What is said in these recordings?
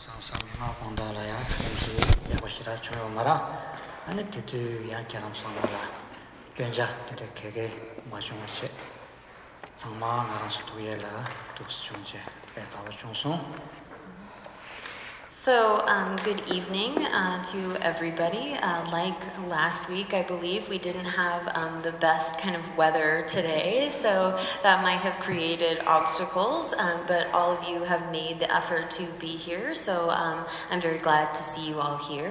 상상이나 본다라야 그것이 야고시라 조용하라 아니 대두 양처럼 상하라 괜찮아 이렇게 마셔마시 상마 알아서 두예라 독수중제 배가고 중송. So, good evening to everybody. Like last week, I believe we didn't have the best kind of weather today, so that might have created obstacles, but all of you have made the effort to be here, so I'm very glad to see you all here.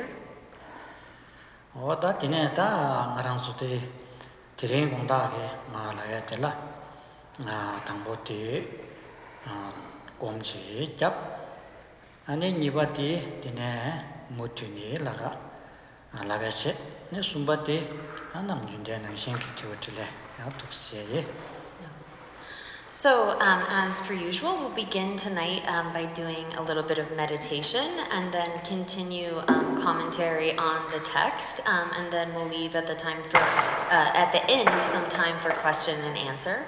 어다 디네다 나랑수데 디레인 공다게 말아야 될라 당보티 공지 잡 아니 니바티 디네 모티니 라가 라베체 네 숨바티 남준데는 신기티오틀레 야독시에. So, as per usual, we'll begin tonight by doing a little bit of meditation and then continue commentary on the text, and then we'll leave at the end some time for question and answer.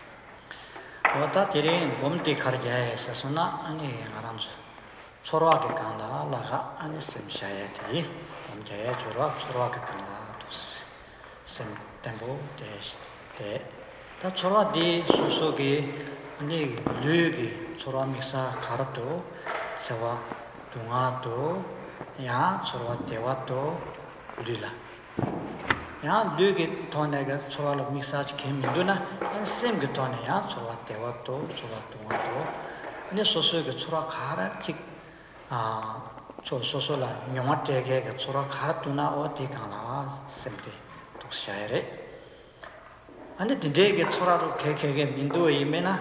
어다 디레인 곰티 카르자에서 소나 아니 아람스 초로하게 간다 라가 아니 셈샤야티 곰자에 초로하게 간다 도스 셈 템보 데스테 다 초로디 수수기 아니 류기 초로 믹사 가르도 세와 동아도 야 초로 대와도 우리라 야 류기 돈에가 초로 믹사지 개미도나 한 셈게 돈에야 초로 대와도 초로 동아도 근데 소소게 초로 가라직 소소라 영화되게 초라 가르투나 어디 가나 셈데 독샤야레 안데 딘데게 초라로 개개게 민도에 이메나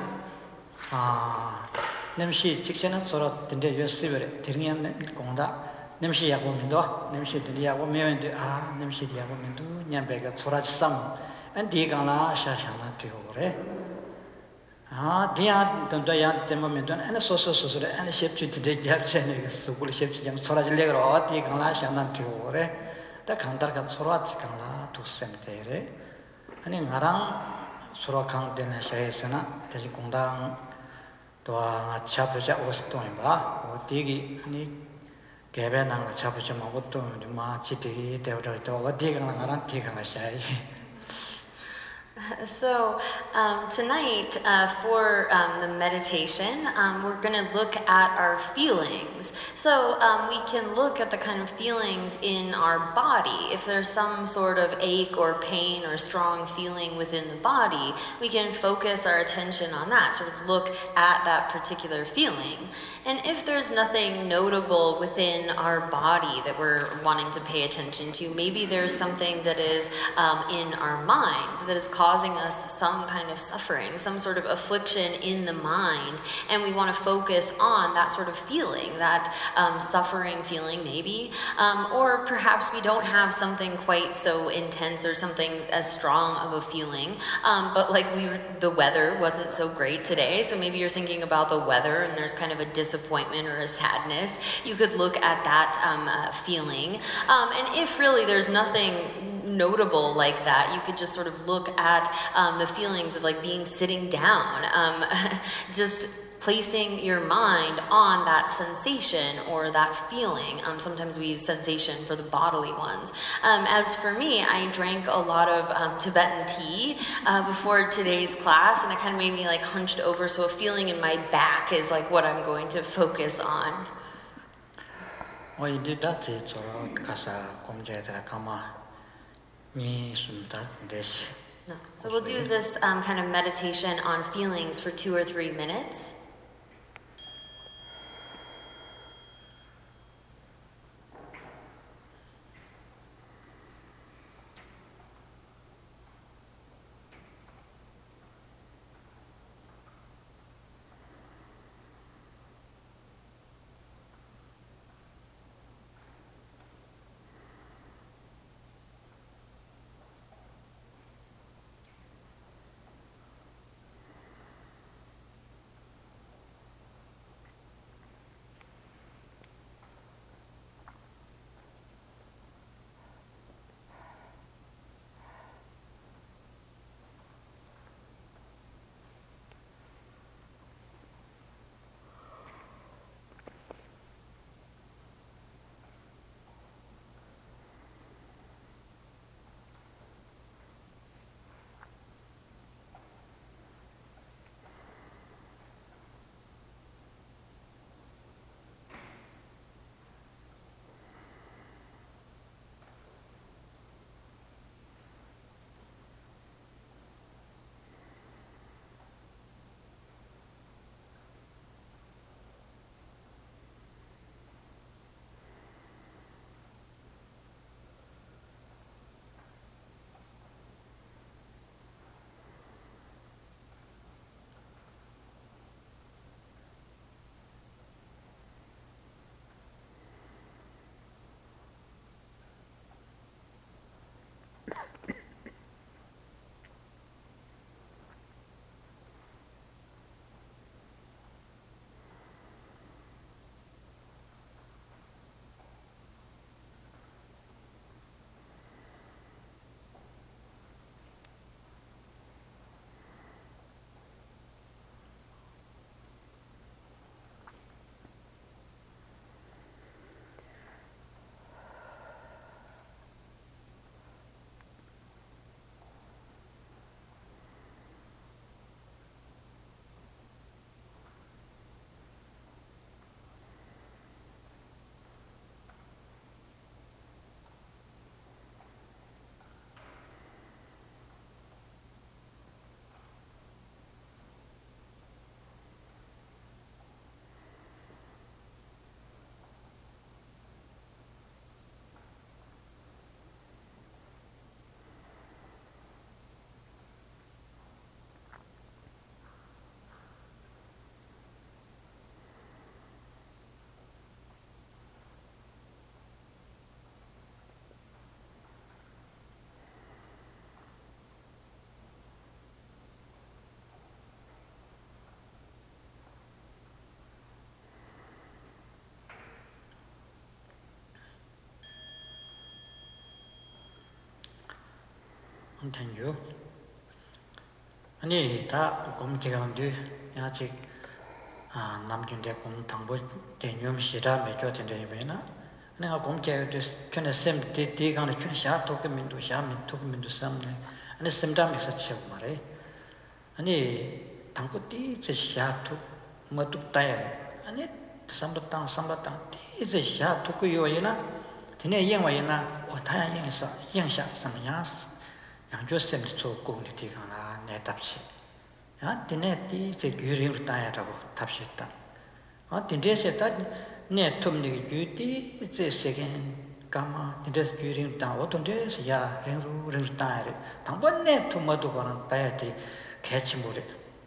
냄시 직전에 초라 딘데 요스베레 드링연 공다 냄시 야고 민도 냄시 드리야고 메wen데 냄시 디야고 민도 냠베가 초라쌈 안디 가나 샤샤나 되고래 디야 돈도야 때문에도 안 소소소소래 안 셰프지 되게 잡채네 수불 셰프지 좀 소라질래로 어디 강라 샤난 되고래 다 강다가 소라지 강라 두셈데래 아니 나랑 소라 강되는 샤에서나 다시 공당 또아 잡으자 오스토인 봐 어디기 아니 개변한 잡으자 먹었도 마 지대기 되어도 어디 강라 나랑 뒤강라 샤이. So tonight for the meditation, we're going to look at our feelings. So we can look at the kind of feelings in our body. If there's some sort of ache or pain or strong feeling within the body, we can focus our attention on that, sort of look at that particular feeling. And if there's nothing notable within our body that we're wanting to pay attention to, maybe there's something that is in our mind that is causing us some kind of suffering, some sort of affliction in the mind, and we want to focus on that sort of feeling, that suffering feeling maybe, or perhaps we don't have something quite so intense or something as strong of a feeling, but like the weather wasn't so great today, so maybe you're thinking about the weather and there's kind of a disappointment or a sadness. You could look at that feeling, and if really there's nothing notable like that, you could just sort of look at the feelings of like sitting down, just placing your mind on that sensation or that feeling. Sometimes we use sensation for the bodily ones. As for me, I drank a lot of Tibetan tea before today's class, and it kind of made me like hunched over, so a feeling in my back is like what I'm going to focus on. So we'll do this kind of meditation on feelings for 2 or 3 minutes. continue. 아니 다 검기가운데 아직 남준대 공 당부 개념 시라 매겨 된다면은 내가 검게도 전에 샘 디디가는 샤 도크민도 샤민 도크민도 삼네 아니 샘담에서 치고 말해 아니 당고띠 제샤토 뭐도 따야 아니 삼바땅 이제 샤토 요이나 드네 영화이나 어타야 영사 영샤 삼냐 양조쌤도 좋고 디가나 내 답시 야 드네 띠제 규리로 따야라고 답시했다 딘데세다 네 톰니 규티 이제 세겐 가마 딘데스 규리로 따 어떤데서 야 랭루 따야래 당번네 토마도 거는 따야지 개치모래.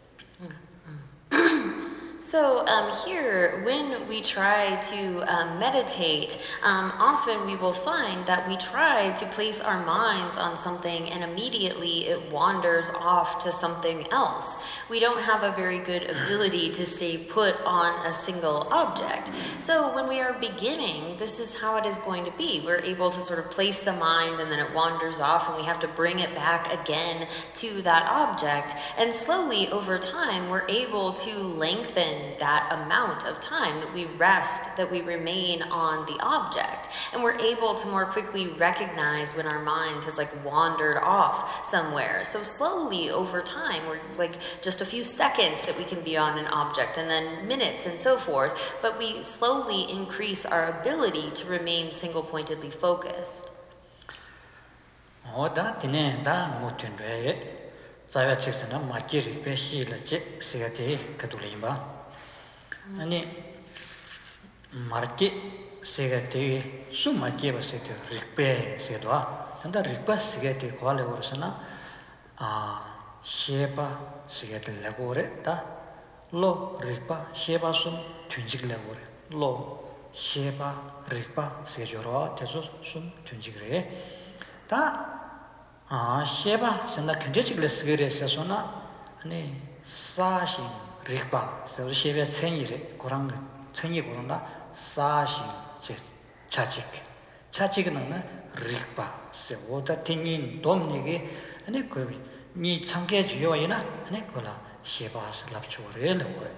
So here, when we try to meditate, often we will find that we try to place our minds on something and immediately it wanders off to something else. We don't have a very good ability to stay put on a single object. So when we are beginning, this is how it is going to be. We're able to sort of place the mind and then it wanders off and we have to bring it back again to that object. And slowly over time, we're able to lengthen that amount of time that we rest, that we remain on the object. And we're able to more quickly recognize when our mind has wandered off somewhere. So slowly over time, we're just a few seconds that we can be on an object and then minutes and so forth, but we slowly increase our ability to remain single-pointedly focused. 아니 마르키 세가테 수마케바 세테 리페 세도아 한다 리페 세가테 콜레 오르스나 셰바 세가테 레고레 다로 리페 셰바 숨 튠직 레고레 로 셰바 리페 세조로 테조 숨 튠직레 다 셰바 센다 컨제직 레스게레 세소나 아니 사신 리바 서 셰베 천이래 고랑 천이 고랑나 사시 제 차직은 리바 세오다 팅인 돈니게 아니 그니 창게 주요이나 아니 그라 셰바스 랍초레는 거래.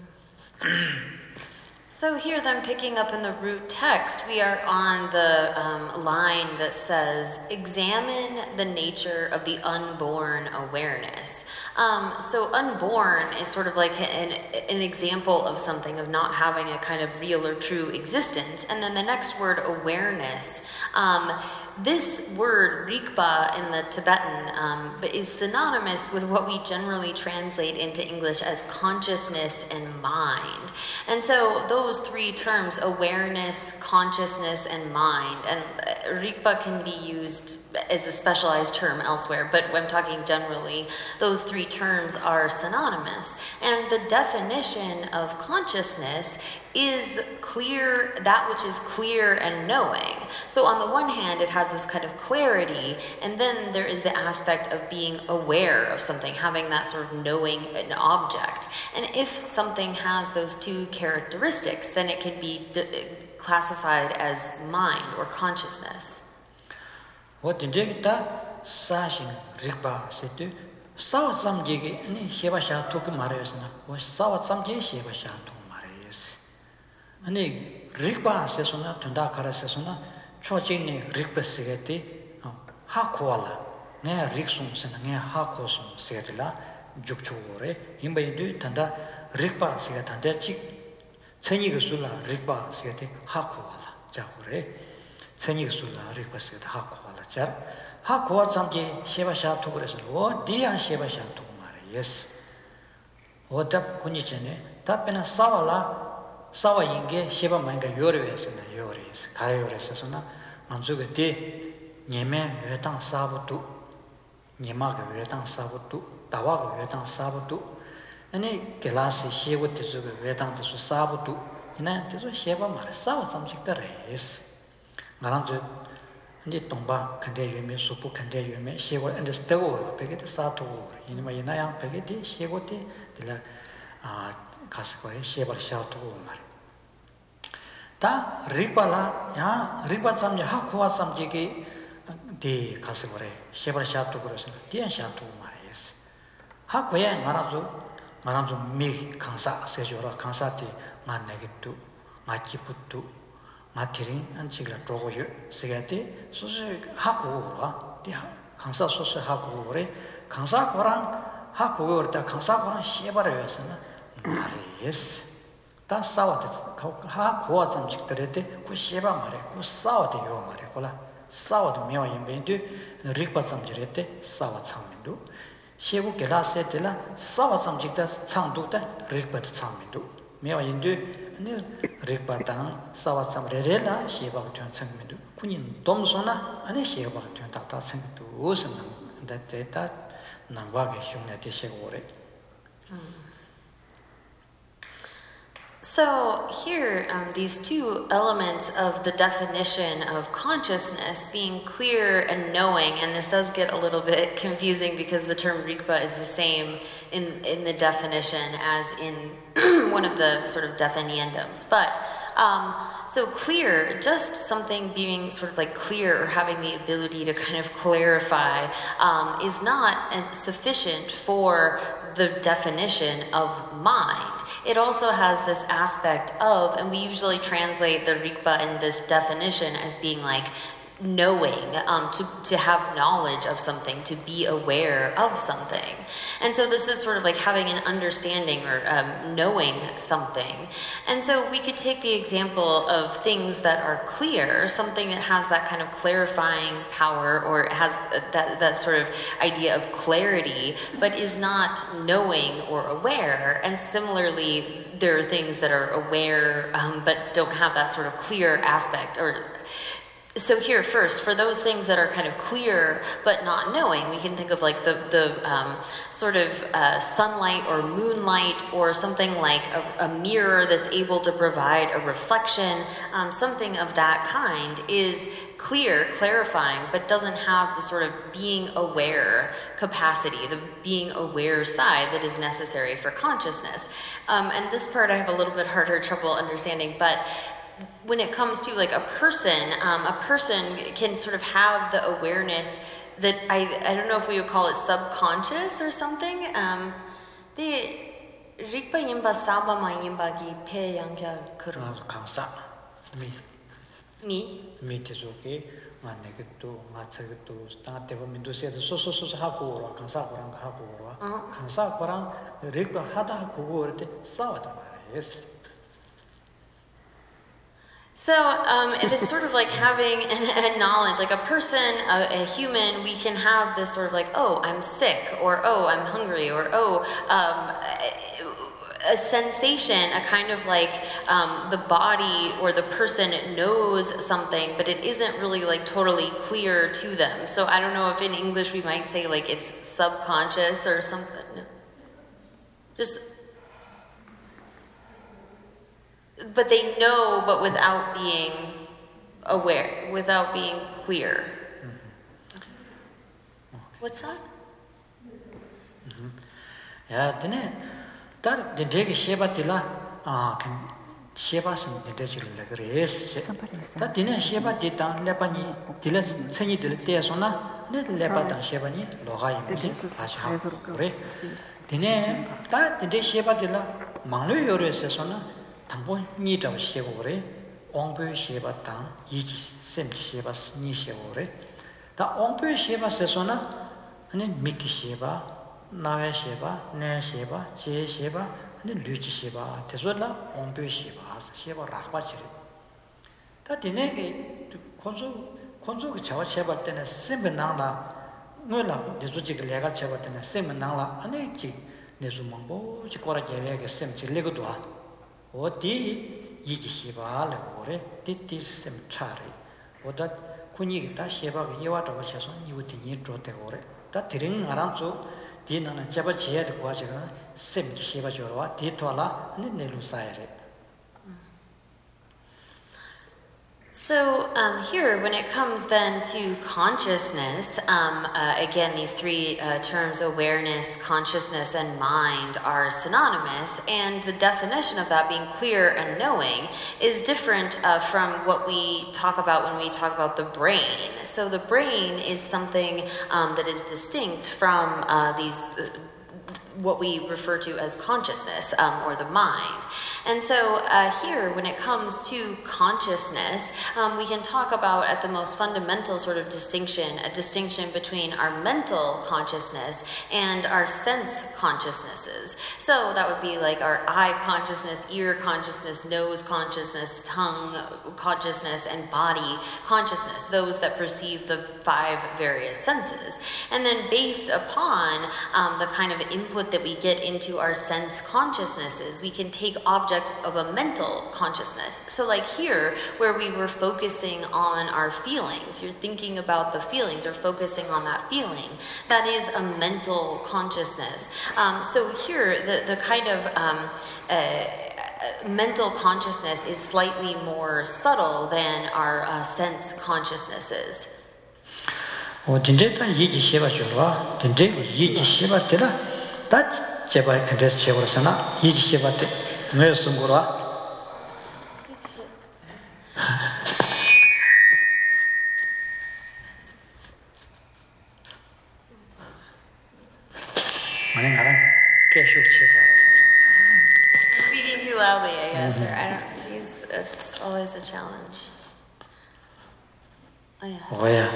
So here then picking up in the root text, we are on the line that says, examine the nature of the unborn awareness. So unborn is sort of like an example of something, of not having a kind of real or true existence. And then the next word, awareness, this word, rikpa, in the Tibetan, is synonymous with what we generally translate into English as consciousness and mind. And so those three terms, awareness, consciousness, and mind, and rikpa can be used as a specialized term elsewhere, but when I'm talking generally, those three terms are synonymous. And the definition of consciousness is clear, that which is clear and knowing. So on the one hand, it has this kind of clarity, and then there is the aspect of being aware of something, having that sort of knowing an object. And if something has those two characteristics, then it can be classified as mind or consciousness. What did you get? Sashing Rikba said to Saw some jiggy and Shebasha took Mariasna, was saw some jay Shebasha to Marias. And Rikba Sesona, Tundakara Sesona, Chojini Rikba Sigeti, Hakuala, near Riksums and near Hakosum Setila, Jukchore, Imbaydu, Tanda, Rikba Sigatanda Chik, Tenigasula, Rikba Sigeti, Hakuala, Jakure, Tenigasula, Rikba Sigat Hakuala. 하고 잠기 셰바샤 토그레서 디안 셰바샤 토그 말이에스 오답 군이전에 답변은 싸와 인게 셰바 만가 요리에서는 요리에서 가요레서서나 만족에 디 녜메 외당 사부도 녜마가 외당 사부도 다와가 외당 사부도 아니 gelasi 셰고 때저 외당 때서 사부도 이나 때서 셰바 말 싸와 잠식더레스 말한저 이제 동바 컨대유메 수부 컨대유메 시고 엔더스테고 베게트 사토 이니마 이나양 베게티 시고티 들라 가스고에 시벌 샤토 말. 다 리발라 야 리바 잠지 하쿠와 잠지기 디 가서 그래. 쉐발 샤도 그래서 디안 샤도 말이었어. 하고야 말아줘 미 강사 세조라 강사티 만나겠도 마치부터 마티링 안치가 drogo요. 세가티 소스 하고와 디 강사 소스 하고 그래. 강사 거랑 하고 그랬다 강사 쉐발이었으나 말이었어. 다 싸워도 하고와 좀 직들한테 그 쉐발 말해. 그 싸워도 요 말해. 콜라 싸워도 명인배도 릭바 좀 지랬대 싸워 참민도 시고 게라세텔라 싸워 좀 직다 참도다 릭바도 참민도 명인도 아니 릭바당 싸워 좀 레레라 시바도 참민도 군인 dom소나 아니 시바도 다다 참도 우선 데이터 남과게 흉내 되시고 오래. So here, these two elements of the definition of consciousness being clear and knowing, and this does get a little bit confusing because the term rikpa is the same in the definition as in one of the sort of definiendums. But so clear, just something being sort of like clear or having the ability to kind of clarify is not sufficient for the definition of mind. It also has this aspect of, and we usually translate the rikpa in this definition as being like knowing, to have knowledge of something, to be aware of something. And so this is sort of like having an understanding or knowing something. And so we could take the example of things that are clear, something that has that kind of clarifying power or has that sort of idea of clarity, but is not knowing or aware. And similarly, there are things that are aware but don't have that sort of clear aspect. So here first, for those things that are kind of clear but not knowing, we can think of like the sort of sunlight or moonlight or something like a mirror that's able to provide a reflection. Something of that kind is clear, clarifying, but doesn't have the sort of being aware capacity, the being aware side that is necessary for consciousness. And this part I have a little bit harder trouble understanding, but when it comes to like a person can sort of have the awareness that I don't know if we would call it subconscious or something. The rikpa yimba saba ma yimba gi pe yangya kuru. 강사 미 tezoke 만내게도 마차게도 스타트고 민도세도 소소소 하고 강사고랑 하고 강사고랑 릭바 하다 그거 할때 싸워다 말이에요. So it's sort of like having a knowledge, like a person, a human, we can have this sort of like, oh, I'm sick, or oh, I'm hungry, or oh, a sensation, a kind of like the body or the person knows something, but it isn't really like totally clear to them. So I don't know if in English we might say like it's subconscious or something. But they know, but without being aware, without being clear. What's that? Yeah, then that the day Shebatilla, can Shebason the Dejul Grace. That dinner Sheba did down Lepani, Dilla Seni de Teasona, little Lepatan Shebani, Lohai, Ashore. Dinner that the day Shebatilla, Manu Yoresona. 당보 니정 시고래 옹부 시바당 이지 셈 시바스 니 시고래 다 옹부 시바스소나 아니 미키 시바 나외 시바 내 시바 제 시바 아니 류지 시바 대소라 옹부 시바 시바 라바지리 다 디네게 콘조 그 자와 시바 때는 셈 나나 뭐라 대소지가 내가 잡을 때는 셈 나나 아니 지 내주망보 지 거라 제외게 셈 질레고도 와 어디 이기시바를 오래 띠띠셈 차례 오다 군이다 시바가 이와도 쳐서 니우티니 쪼대 오래 다 드링 알아서 디나는 잡아 지야 되고 하지가 셈 시바 줘와 디토라 네 내루사이레 So here, when it comes then to consciousness, again, these three terms, awareness, consciousness, and mind, are synonymous, and the definition of that being clear and knowing is different from what we talk about when we talk about the brain. So the brain is something that is distinct from what we refer to as consciousness, or the mind. And so here, when it comes to consciousness, we can talk about at the most fundamental sort of distinction, a distinction between our mental consciousness and our sense consciousnesses. So that would be like our eye consciousness, ear consciousness, nose consciousness, tongue consciousness, and body consciousness, those that perceive the 5 various senses. And then based upon the kind of input that we get into our sense consciousnesses, we can take objects of a mental consciousness. So like here, where we were focusing on our feelings, you're thinking about the feelings or focusing on that feeling, that is a mental consciousness. So here, the kind of mental consciousness is slightly more subtle than our sense consciousnesses. Speaking too loudly, I guess, or I don't. It's always a challenge. Oh yeah.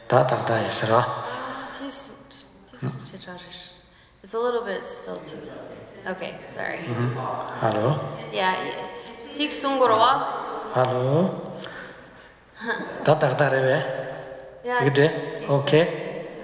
It's a little bit still too. Okay, sorry. Hello. Yeah. Hello. Yeah. Okay.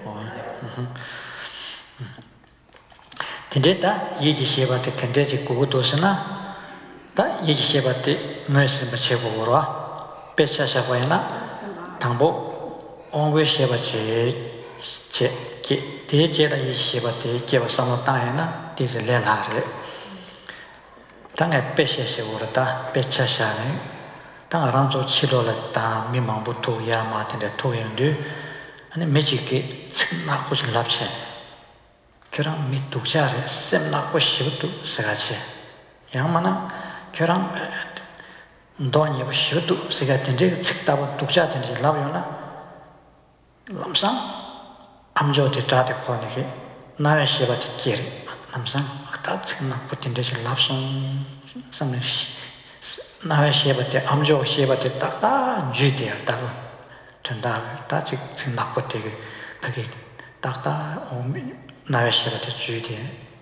Tendeta yeji shebate kendeji kugutosana ta yeji shebate mercy machebora pecha shabayana tambo onwe shebache che ke tejera yeji shebate keba samatayana tise lelare tanga pecha shebora ta pecha shane tanga ranzo chilola ta mimambu to yama tende to yendu ane mejike tsna kuch lapche 그랑 미뚝자를 셈나고 싶도 세가지 양만아 그랑 돈이 싶도 세가 된지 측다고 독자 된지 라비오나 람상 암조데 다데 코니게 나의 시바티 기리 람상 다 측나 붙인데 랍송 상는 나의 시바티 암조 시바티 딱다 주디야 다고 된다 다 측나 붙이게 그게 딱다 나야시가 주의돼.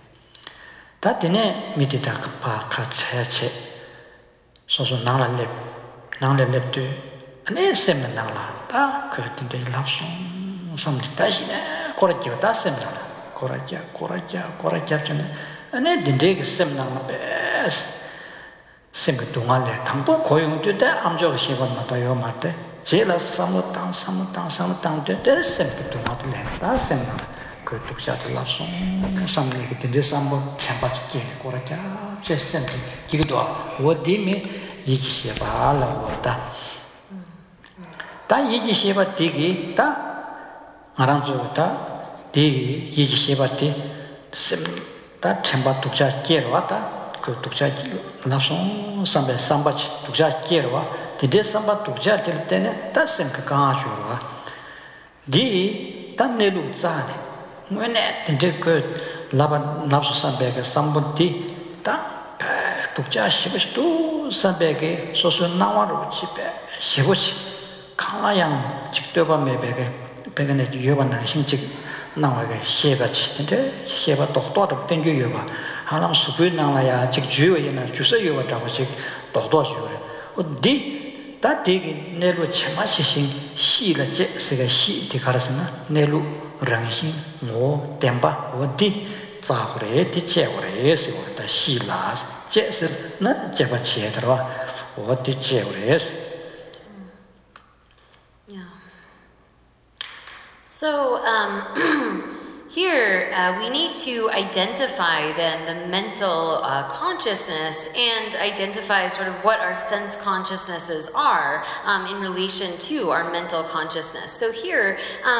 다티네 미디다 파 카체체 소소 나랑랩도 아니 셈는 나라 다 그때 랍송 섬지 다시네 고라지가 다 셈나 고라자 전에 아니 딘데게 셈나 베스 셈그 동안에 당보 고용도 때 암적 시간마다 요 맞대 제일 삼무땅 때 셈그 동안도 다 셈나 그 독자들 랍송 삼내게 된데서 한번 참바치게 고라자 제센트 기도 어디미 이기시에 발라보다 다 이기시에 되기 다 알아줘다 디 이기시에 받디 셈다 참바 독자 깨러 왔다 그 독자 랍송 삼배 삼바치 독자 깨러 와 디데 삼바 독자 될 때는 다 셈그 강아주로 디 단내로 자네 when the good Laban Napsambega, somebody that Tukja Shibustu Sabege, so soon now chip, Shibush, Kalayang, Chiktoba Mebege, Peganet Yuvan and Shinchik, now I get Sheba Doctor of Tengu Yuva, Halam Supu Nalaya, Chik Jew and Jusa Yuva Tawachik, Doctor Jure. D that dig Nelu Chamashin, she the jet, Sega she, the Karasana, Nelu. 랑신 뭐 템바 어디 자그래 디체오레스 오다 시라 제스나 제바치에더와 어디 제오레스. So here we need to identify then the mental consciousness and identify sort of what our sense consciousnesses are in relation to our mental consciousness. So here,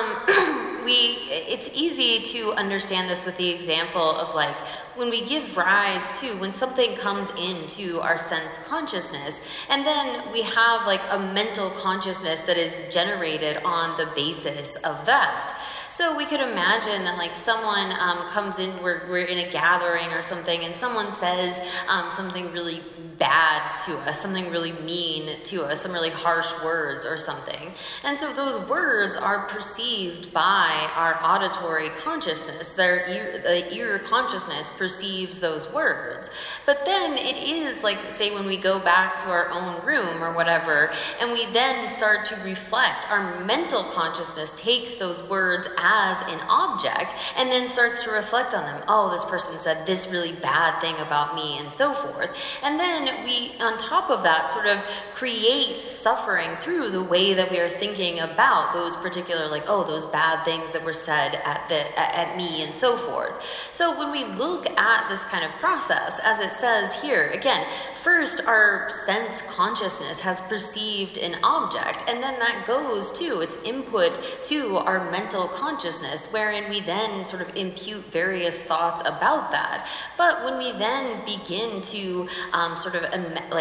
it's easy to understand this with the example of like when we give rise to, when something comes into our sense consciousness, and then we have like a mental consciousness that is generated on the basis of that. So we could imagine that like someone comes in, we're in a gathering or something, and someone says something really bad to us, something really mean to us, some really harsh words or something. And so those words are perceived by our auditory consciousness. The ear consciousness perceives those words. But then it is like, say, when we go back to our own room or whatever, and we then start to reflect, our mental consciousness takes those words as an object and then starts to reflect on them. Oh, this person said this really bad thing about me and so forth. And then we, on top of that, sort of create suffering through the way that we are thinking about those particular, like, oh, those bad things that were said at me and so forth. So when we look at this kind of process, as it says here, again, first our sense consciousness has perceived an object, and then that goes to its input to our mental consciousness, wherein we then sort of impute various thoughts about that. But when we then begin to sort of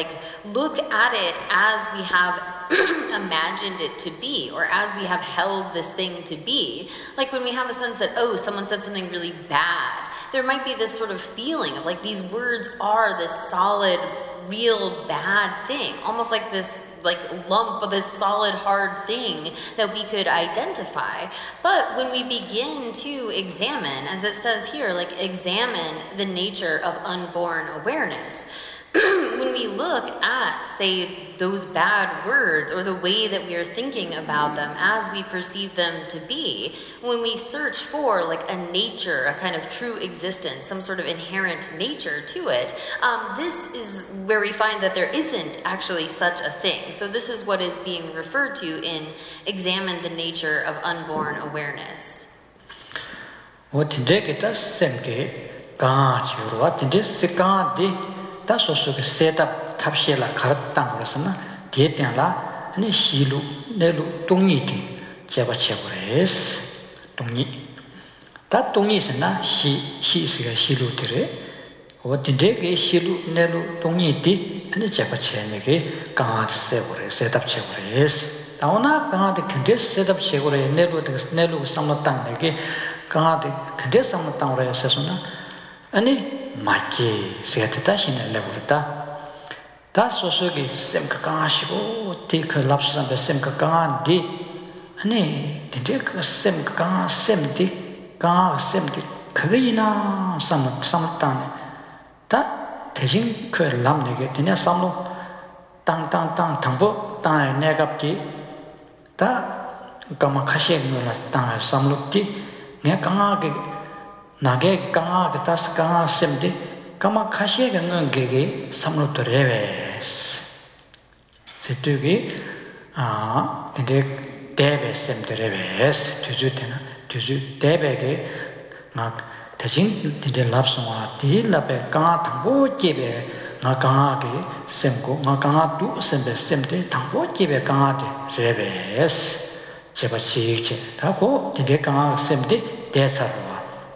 look at it as we have imagined it to be, or as we have held this thing to be, like when we have a sense that, oh, someone said something really bad, there might be this sort of feeling of like these words are this solid, real bad thing, almost like this like lump of this solid hard thing that we could identify. But when we begin to examine, as it says here, like examine the nature of unborn awareness, when we look at, say, those bad words or the way that we are thinking about them as we perceive them to be, when we search for like a nature, a kind of true existence, some sort of inherent nature to it, this is where we find that there isn't actually such a thing. So this is what is being referred to in examine the nature of unborn awareness. 다소소게 셋업 탑시라 가르땅 그래서나 디에땡라 아니 시루 내루 동이디 제바체고레스 동이 다 동이스나 시시스가 시루들에 어디데게 시루 내루 동이디 아니 제바체네게 강아세고레 셋업체고레스 다오나 강아데 근데 셋업체고레 내루 삼노땅네게 강아데 근데 삼노땅으로서나 아니 마치 세트다시는 레고다 다소소기 셈카가시고 디클랍스한테 셈카가디 아니 디데크 셈카가 셈디 가 셈디 그게이나 삼탄 다 대신 그 람네게 되냐 삼로 땅땅땅 당보 땅에 내갑지 다 까마카시에는 땅에 삼로디 내가 강하게 나게 강하게 다스 강하 셈디 까마 카시에 강은 게게 삼로도 레베스 세트기 근데 대베 셈데 레베스 주주되나 주주 대베게 막 대신 근데 랍송아 디랍에 강하 당보 집에 나 강하게 셈고 나 강하도 셈베 셈데 당보 집에 강하데 레베스 제가 지익체 하고 근데 강하 셈데 대사로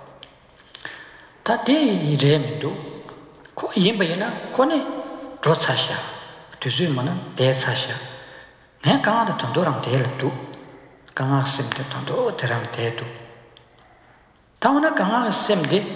다디 이레미도 코 임바이나 코네 로차샤 두즈만은 대사샤 내 강아도 돈도랑 대르도 강아 셈데 돈도 대랑 대도 다오나 강아 셈데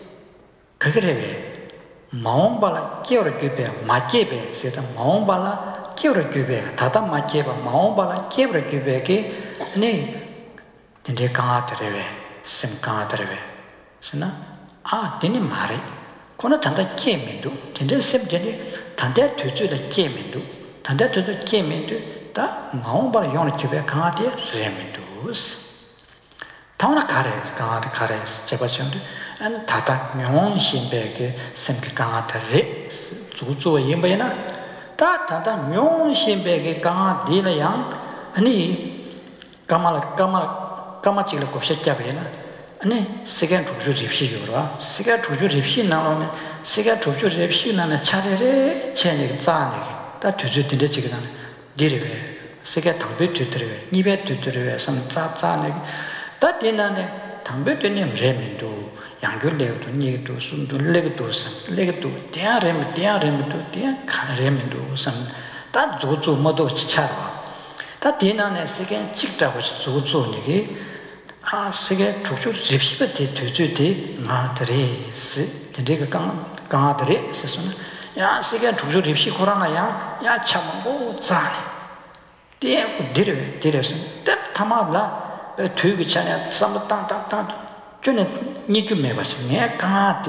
그거래베 마옹발라 끼어를 규베 마제베 세다 마옹발라 끼어를 규베 다다 마제바 마옹발라 끼어를 규베게 네 근데 강아들에베 셈 강아들에베 스나 되니 말해. 코나 단다 깨면도 된데 셉제니 단다 되주다 깨면도 단다 되주 깨면도 다 마음바로 용을 집에 강하대 레면도스 타오나 가래 강하대 가래 제바션도 안 다다 명신배게 셈게 강하다래 주주의 임바이나 다 다다 명신배게 강하디라양 아니 까마치를 곱셨자베나 아니 세계 조주 집시요라 세계 조주 집시 나오는 세계 조주 집시 나는 차례에 체내 자네 다 조주 된데 지금 디르게 세계 당배 뒤들에 입에 뒤들에 섬자자네 다 되나네 당배 되는 레민도 양결레도 니도 순도 레도 레도 대아렘도 대아 칸레민도 섬다 조주 모두 치차라 다 되나네 세계 찍자고 조주니게 아 세계 조주 집시가 뒤뒤뒤 마드레스 되게 강아들이 있었으나 야 세계 조주 집시 코로나야 야 참고 자네 대고 데려서 딱 타마라 되게 전에 삼땅땅땅 저는 니좀 해봤어 내 강아디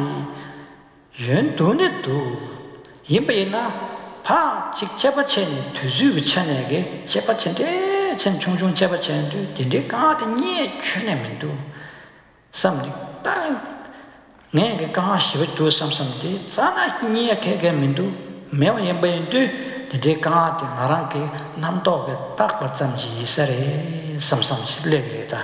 연돈에도 이번에나 파 직접체니 뒤주기 전에게 제바체인데 전 종종 제바체인데 근데 강아디 니 켜내면도 삼리 딱 내가 강아시를 두 삼삼데 자나 니에 개개면도 매워 연번인데 근데 강아디 나랑게 남도게 딱 맞잠지 이설에 삼삼시 레그레다.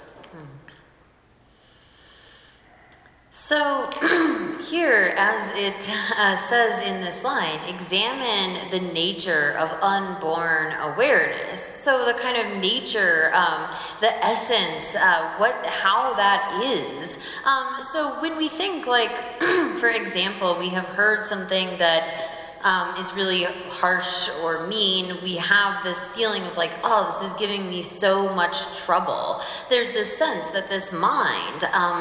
So here, as it says in this line, examine the nature of unborn awareness. So the kind of nature, the essence, how that is. So when we think, like, for example, we have heard something that is really harsh or mean, we have this feeling of like, oh, this is giving me so much trouble. There's this sense that this mind,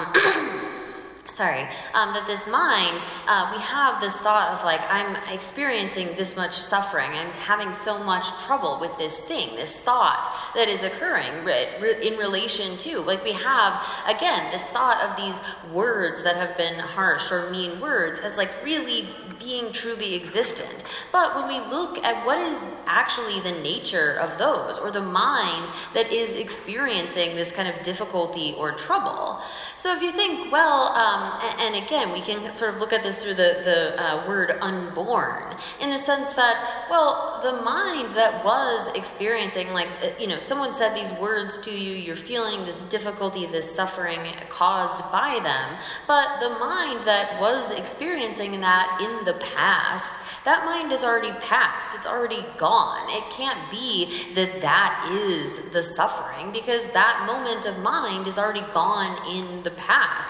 that this mind, we have this thought of like, I'm experiencing this much suffering, I'm having so much trouble with this thing, this thought that is occurring in relation to, like we have, again, this thought of these words that have been harsh or mean words as like really being truly existent. But when we look at what is actually the nature of those, or the mind that is experiencing this kind of difficulty or trouble, so if you think, well, and again, we can sort of look at this through the word unborn, in the sense that, well, the mind that was experiencing, like, someone said these words to you, you're feeling this difficulty, this suffering caused by them, but the mind that was experiencing that in the past, that mind is already past, it's already gone. It can't be that that is the suffering, because that moment of mind is already gone in the past.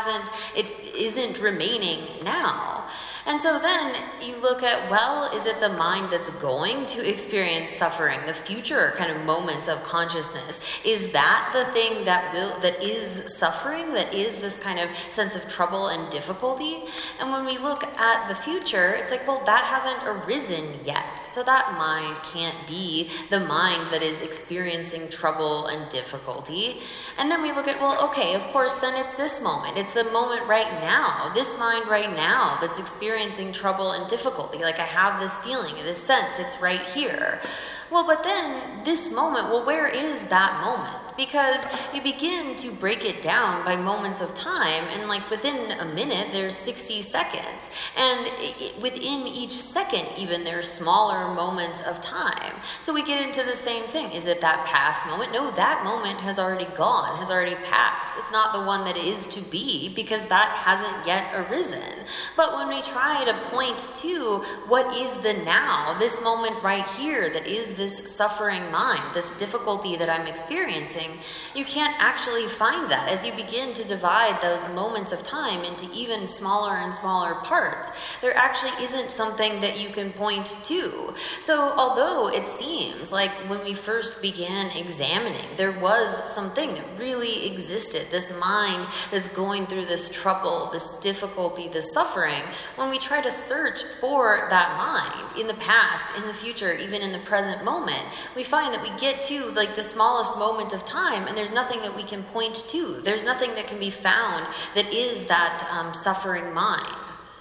It isn't remaining now. And so then you look at, well, is it the mind that's going to experience suffering, the future kind of moments of consciousness? Is that the thing that is suffering, that is this kind of sense of trouble and difficulty? And when we look at the future, it's like, well, that hasn't arisen yet. So that mind can't be the mind that is experiencing trouble and difficulty. And then we look at, well, okay, of course, then it's this moment. It's the moment right now, this mind right now that's experiencing trouble and difficulty. Like I have this feeling, this sense, it's right here. Well, but then this moment, well, where is that moment? Because you begin to break it down by moments of time, and like within a minute, there's 60 seconds. And within each second, even, there are smaller moments of time. So we get into the same thing. Is it that past moment? No, that moment has already gone, has already passed. It's not the one that is to be, because that hasn't yet arisen. But when we try to point to what is the now, this moment right here that is this suffering mind, this difficulty that I'm experiencing, you can't actually find that. As you begin to divide those moments of time into even smaller and smaller parts, there actually isn't something that you can point to. So although it seems like when we first began examining, there was something that really existed, this mind that's going through this trouble, this difficulty, this suffering, when we try to search for that mind in the past, in the future, even in the present moment, we find that we get to like the smallest moment of time, and there's nothing that we can point to. There's nothing that can be found that is that suffering mind.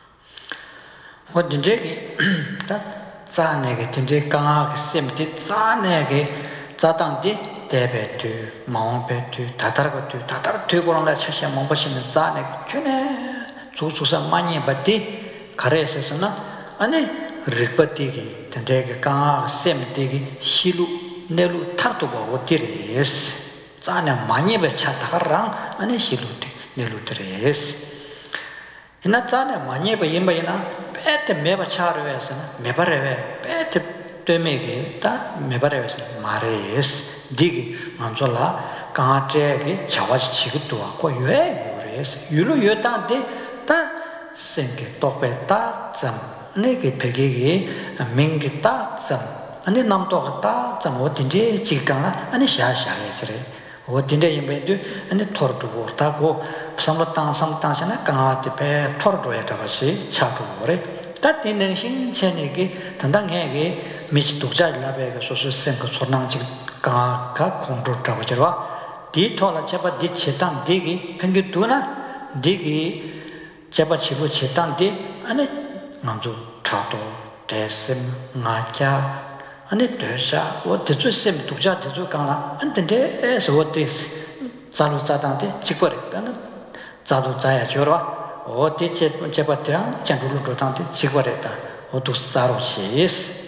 What did you that Zaneg, Tindika, Simti, Zaneg, Zatandi, Debetu, Mombetu, Tataratu, Tatar, Goranga, Cheshire, Mombashin, Zanek, Tune, Zusa Mani, Bati, Caresana, Ane, Ripatigi, Tindega, Simtigi, Shilu, Nelu, Tatuba, what did it is? 자네 많이 배차다랑 아니 실루데 내루드레스 이나 자네 많이 배임바이나 배때 매바차르에서나 매바레베 배때 되메게 다 매바레베서 마레스 디기 만졸라 강아제게 자와지 지급도 왔고 유레스 유로 요단데 다 생게 똑배다 점 내게 베게게 맹게다 점 아니 남도가 점 어딘지 지강라 아니 샤샤에 저래 어딘데 임베도 아니 토르도 타고 삼로땅 삼땅잖아 강아한테 배 토르도에 다시 차도 그래 다 되는 신체에게 단단하게 미치 독자라베가 소소 생거 소낭지 강아가 공도라고 저와 디토라 제바 디체탄 디기 팽기 두나 디기 제바 치부 체탄디 아니 남주 차도 대심 나자 아니 되자 어디서 셈 독자 되죠 강아 안된데 에서 어디 자루자단데 직거래 가는 자루자야 줘라 어디 제바트랑 장루로 단데 직거래다 어디 자루시스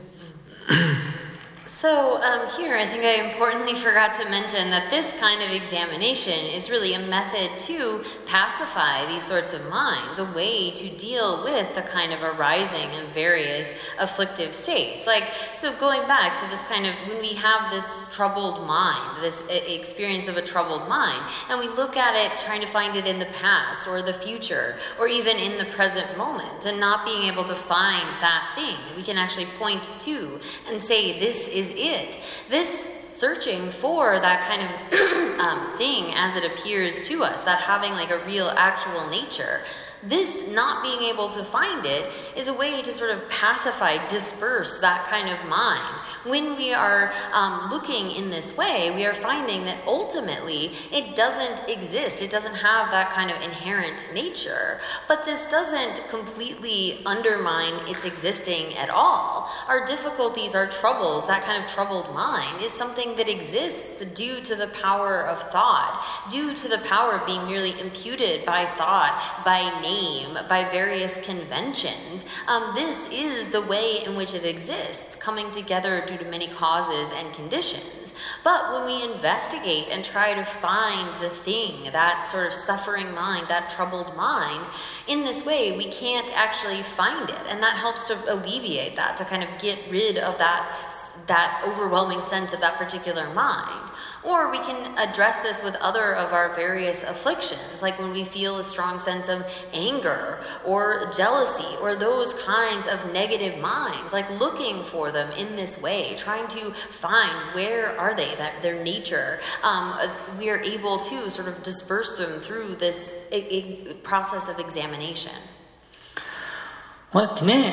So here, I think I importantly forgot to mention that this kind of examination is really a method to pacify these sorts of minds, a way to deal with the kind of arising of various afflictive states. So going back to this kind of, when we have this troubled mind, this experience of a troubled mind, and we look at it trying to find it in the past or the future, or even in the present moment, and not being able to find that thing that we can actually point to and say, this is it. This searching for that kind of thing as it appears to us, that having like a real actual nature, this not being able to find it is a way to sort of pacify, disperse that kind of mind. When we are looking in this way, we are finding that ultimately it doesn't exist. It doesn't have that kind of inherent nature. But this doesn't completely undermine its existing at all. Our difficulties, our troubles, that kind of troubled mind is something that exists due to the power of thought, due to the power of being merely imputed by thought, by name, by various conventions. This is the way in which it exists, coming together due to many causes and conditions. But when we investigate and try to find the thing, that sort of suffering mind, that troubled mind, in this way we can't actually find it. And that helps to alleviate that, to kind of get rid of that overwhelming sense of that particular mind. Or we can address this with other of our various afflictions, like when we feel a strong sense of anger or jealousy or those kinds of negative minds, like looking for them in this way, trying to find where are they, their nature. We are able to sort of disperse them through this process of examination. Well,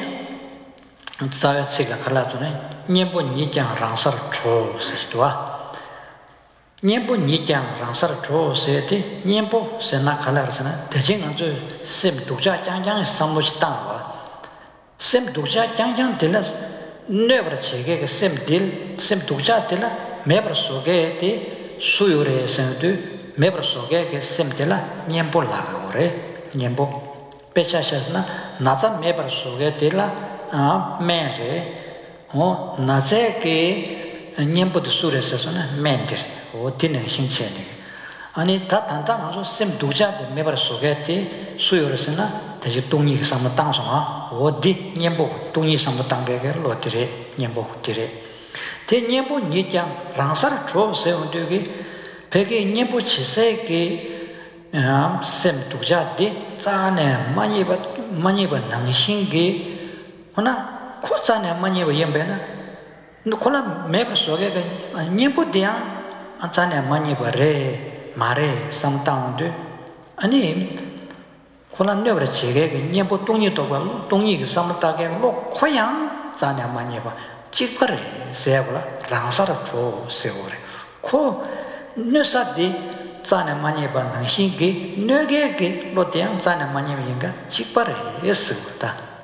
사회치가 갈라주네. niepo nikyang rangsar cho sishtuwa. Niepo nikyang rangsar cho seti, niepo sena kalarsana, tachin anzu sem dukja jangjang sambuchi tangwa. Sem dukja jangjang tila nebra chege ke sem dukja tila mebra soge ti suyure sendu, mebra soge ke sem tila niepo laga ore, niepo. Pechashasna, naza mebra soge tila menre o naze ke nyempo de sure sesona mendir o tine shinchene ani ta tanta no sem duja de mebar sogete suyoresena de tongni sam tang soma o di nyempo tongni sam tang ge lo dire nyempo dire te nyempo ni jang rangsar tro se on de ge pege nyempo chise ge sem duja de zane mani ba nang shin ge Ona 코자네 많이 보이면은 누구나 매번 속에 님부대야 안자네 많이 버래 말에 삼당도 아니 콜란 내버려 제게 님부 동의도 봐 동의 그 삼다게 로 코양 자네 많이 봐 찍거래 세고라 랑사라 줘 세고래 코 느사디 자네 많이 봐 당신게 너게게 로대야 자네 많이 보인가 찍거래 예스다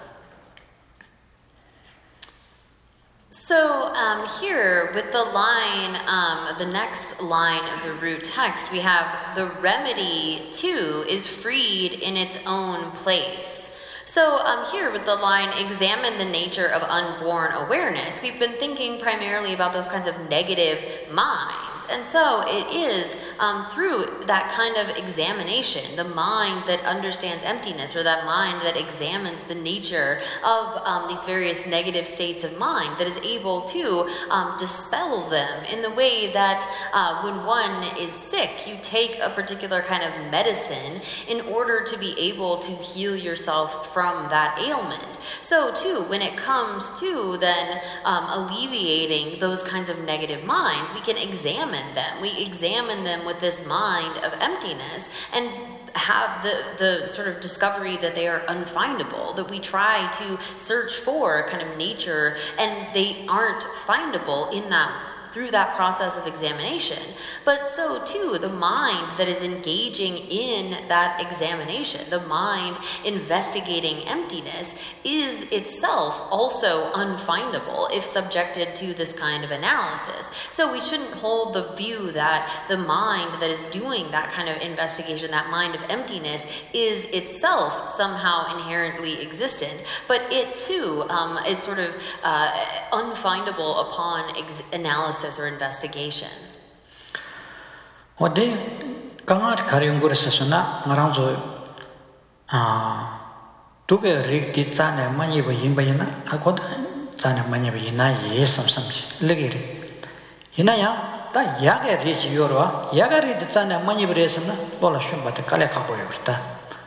So here, with the line, the next line of the root text, we have the remedy too is freed in its own place. So here with the line, examine the nature of unborn awareness, we've been thinking primarily about those kinds of negative minds. And so it is through that kind of examination, the mind that understands emptiness, or that mind that examines the nature of these various negative states of mind, that is able to dispel them in the way that when one is sick, you take a particular kind of medicine in order to be able to heal yourself from that ailment. So too, when it comes to then alleviating those kinds of negative minds, we can examine them. We examine them with this mind of emptiness and have the sort of discovery that they are unfindable, that we try to search for kind of nature and they aren't findable in that through that process of examination. But so too, the mind that is engaging in that examination, the mind investigating emptiness, is itself also unfindable if subjected to this kind of analysis. So we shouldn't hold the view that the mind that is doing that kind of investigation, that mind of emptiness, is itself somehow inherently existent, but it too is sort of unfindable upon analysis or investigation. 어디 강아지 가령고를 썼으나 말아서 두개 릭디 짠에 많이 보인바이나 아고다 짠에 많이 보이나 예삼삼지 레게리 이나야 다 야게 리지요로 야가리 짠에 많이 버려서나 돌아 슌바데 깔에 가보요다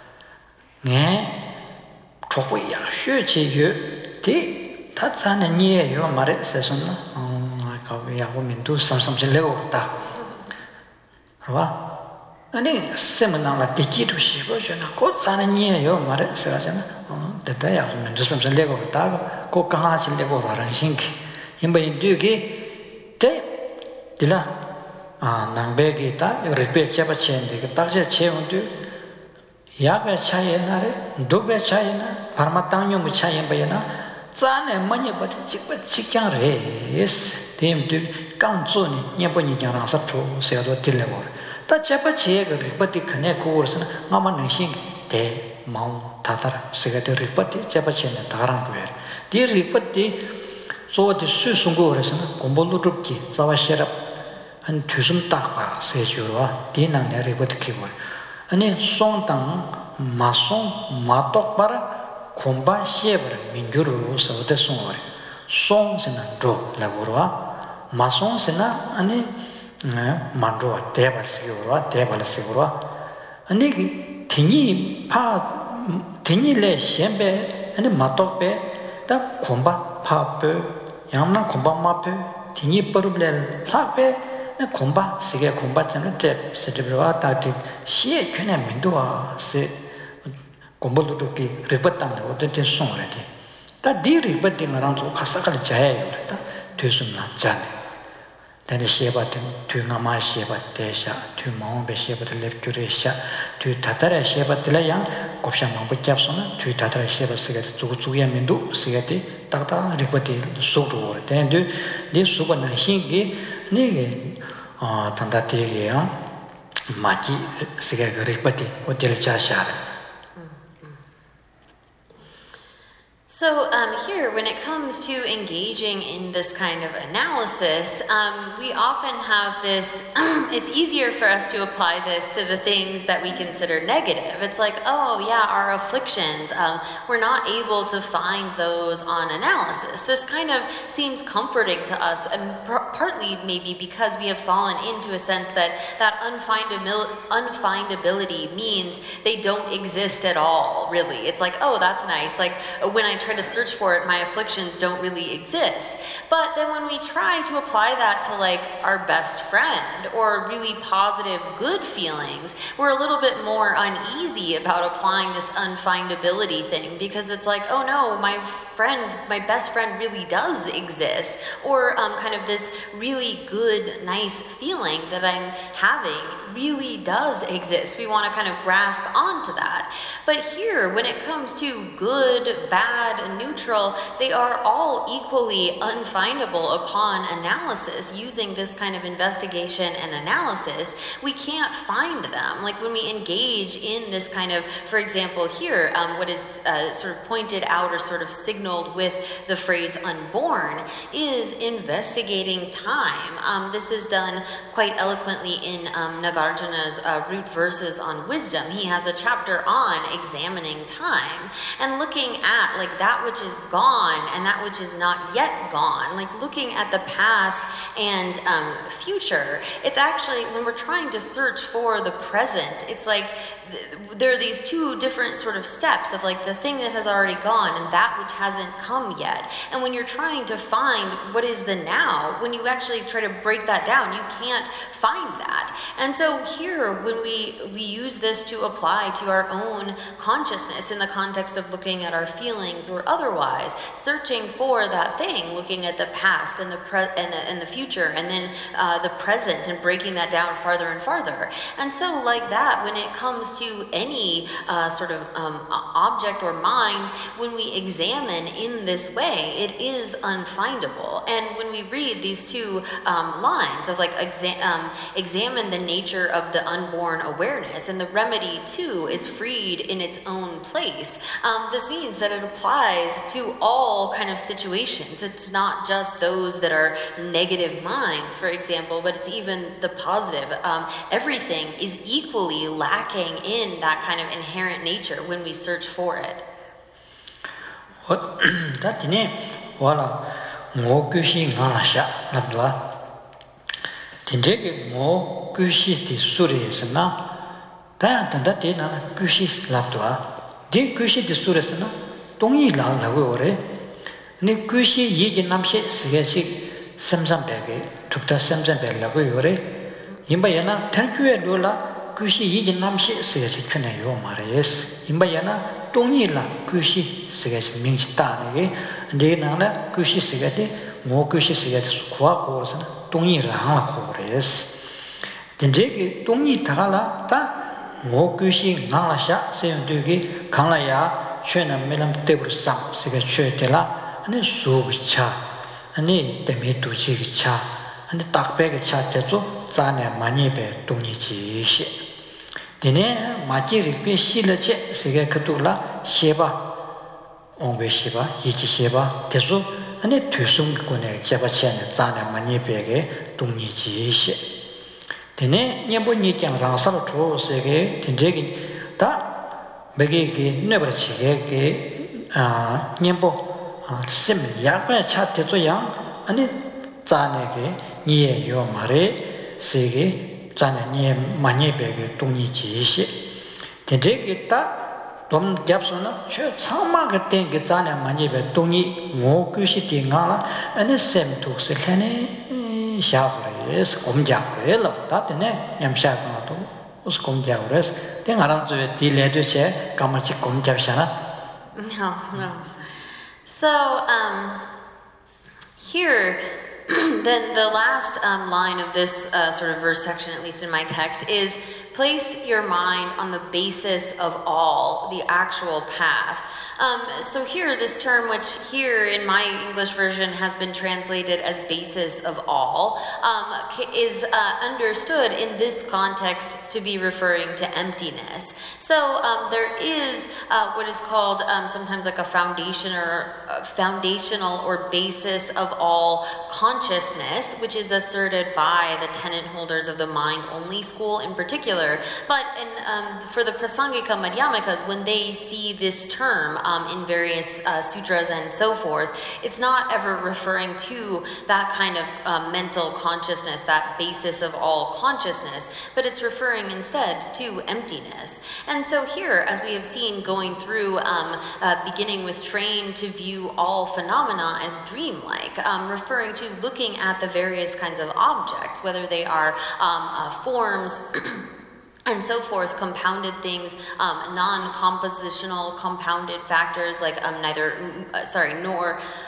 네 조고야 쉐지유 디 다짠에 니에요 말에 썼으나 ya women do some lego ta 와 아니 세미나라 티키도 시고 저나 곧 사는 니에요 말에 쓰라잖아 대다야 women do some lego ta 고 강아지 lego 라는 신기 임바인 뒤게 대 딜라 남베기 다 리페 잡아치는데 그 딱제 체온도 야베 차이나래 도베 차이나 파르마땅뇨 무차이바이나 짠에 많이 버티 직장 레스 팀들 깡존이 녀번이 장라서 조세도 딜레고 다 제바치에그 버티 크네 고르스나 아마는 대 마음 다다라 세가데 리버티 제바치네 다랑 거예요 디 리버티 소디 수송고르스나 공부루럽기 자와셔럽 한 두숨 딱봐 세주로 디나네 리버티 키고 아니 송당 마송 마똑바라 콤바 시에버 민주로 서대 송어리 송스나 도 라고로와 마송스나 아니 만도 대발시고로와 아니 티니 파 티니레 셴베 아니 마토베 다 콤바 파베 양나 콤바 마페 티니 퍼블레 파베 콤바 시게 콤바 때는 때 세드브와 다티 시에 그냥 민도와 세 공부도기 리버탄데 어떻게 송래데 다 디리버팅이랑도 가사갈 자야요다 되숨나 자네 근데 시에바든 뒤가마 시에바데샤 뒤마음베 시에바들 랩큐레샤 뒤 다다라 시에바들이야 곱샤만 붙잡서나 뒤 다다라 시에바스게 주구주구야 민도 시게데 딱딱 리버티 소도래 근데 네 수반나 신기 네게 단다티게야 마치 시게 리버티 호텔 자샤래 So here, when it comes to engaging in this kind of analysis, we often have this, it's easier for us to apply this to the things that we consider negative. It's like, oh yeah, our afflictions, we're not able to find those on analysis. This kind of seems comforting to us, and partly maybe because we have fallen into a sense that unfindability means they don't exist at all, really. It's like, oh, that's nice. Like when I try to search for it, my afflictions don't really exist. But then when we try to apply that to like our best friend or really positive good feelings, we're a little bit more uneasy about applying this unfindability thing, because it's like, oh no, my best friend really does exist, or kind of this really good, nice feeling that I'm having really does exist. We want to kind of grasp onto that. But here, when it comes to good, bad bad, and neutral, they are all equally unfindable upon analysis. Using this kind of investigation and analysis, we can't find them. Like when we engage in this kind of, for example here, what is sort of pointed out or sort of signaled with the phrase unborn is investigating time. This is done quite eloquently in Nagarjuna's root verses on wisdom. He has a chapter on examining time and looking at like that which is gone and that which is not yet gone, like looking at the past and future. It's actually, when we're trying to search for the present, it's like there are these two different sort of steps of like the thing that has already gone and that which hasn't come yet. And when you're trying to find what is the now, when you actually try to break that down, you can't find that. And so here, when we use this to apply to our own consciousness in the context of looking at our feelings or otherwise, searching for that thing, looking at the past and the future, and then the present, and breaking that down farther and farther. And so like that, when it comes to any sort of object or mind, when we examine in this way, it is unfindable. And when we read these two lines of like examine the nature of the unborn awareness, and the remedy too is freed in its own place, this means that it applies to all kind of situations. It's not just those that are negative minds, for example, but it's even the positive. Everything is equally lacking in that kind of inherent nature when we search for it. Tinjeke mo kushi ti suri sana ta tanda te na kushi labdwa din kushi ti suri sana tongi la lawe ore ni kushi yi namshe sigesi samsam bege tukta samsam bege lawe ore imba yana tankyue lola kushi yi namshe sigesi kyune yo mares imba yana tongi la kushi sigesi mingchi ta ne de na na kushi sigati mo kushi sigati kwa ko sana 동이 라나 코레스 진제기 동이 타라 다 모규시 나라샤 세운되기 강라야 최는 매남 때부상 세가 최텔라 아니 수비차 아니 때미 두지기차 아니 딱배기 차때도 자네 많이배 동이지시 되네 마지리피 실레체 세가 그돌라 셰바 옹베시바 이지셰바 대수 아니 뒤숨고네 제바체는 자네 많이 배게 동이지시 되네 녀보니짱 라서로 조세게 된적이 다 매게게 내버치게 녀보 심 약간 차트조야 아니 자네게 니에요 말에 세게 자네 니 많이 배게 동이지시 된적이 다 좀 잡서나 저 참마가 된게 자네 많이 배 동이 뭐 그시 띵하라 아니 셈투스케네 샤브레스 공자브레로 다테네 냠샤가도 우스 공자브레스 땡아란 저에 딜레드체 까마치 공자샤나 No. So here then the last line of this sort of verse section, at least in my text, is place your mind on the basis of all, the actual path. So here, this term, which here in my English version has been translated as basis of all, is understood in this context to be referring to emptiness. So there is what is called sometimes like a foundational or basis of all consciousness, which is asserted by the tenet holders of the mind-only school in particular. But for the Prasangika Madhyamikas, when they see this term in various sutras and so forth, it's not ever referring to that kind of mental consciousness, that basis of all consciousness, but it's referring instead to emptiness. And so here, as we have seen going through, beginning with train to view all phenomena as dreamlike, referring to looking at the various kinds of objects, whether they are forms, and so forth, compounded things, non-compositional compounded factors like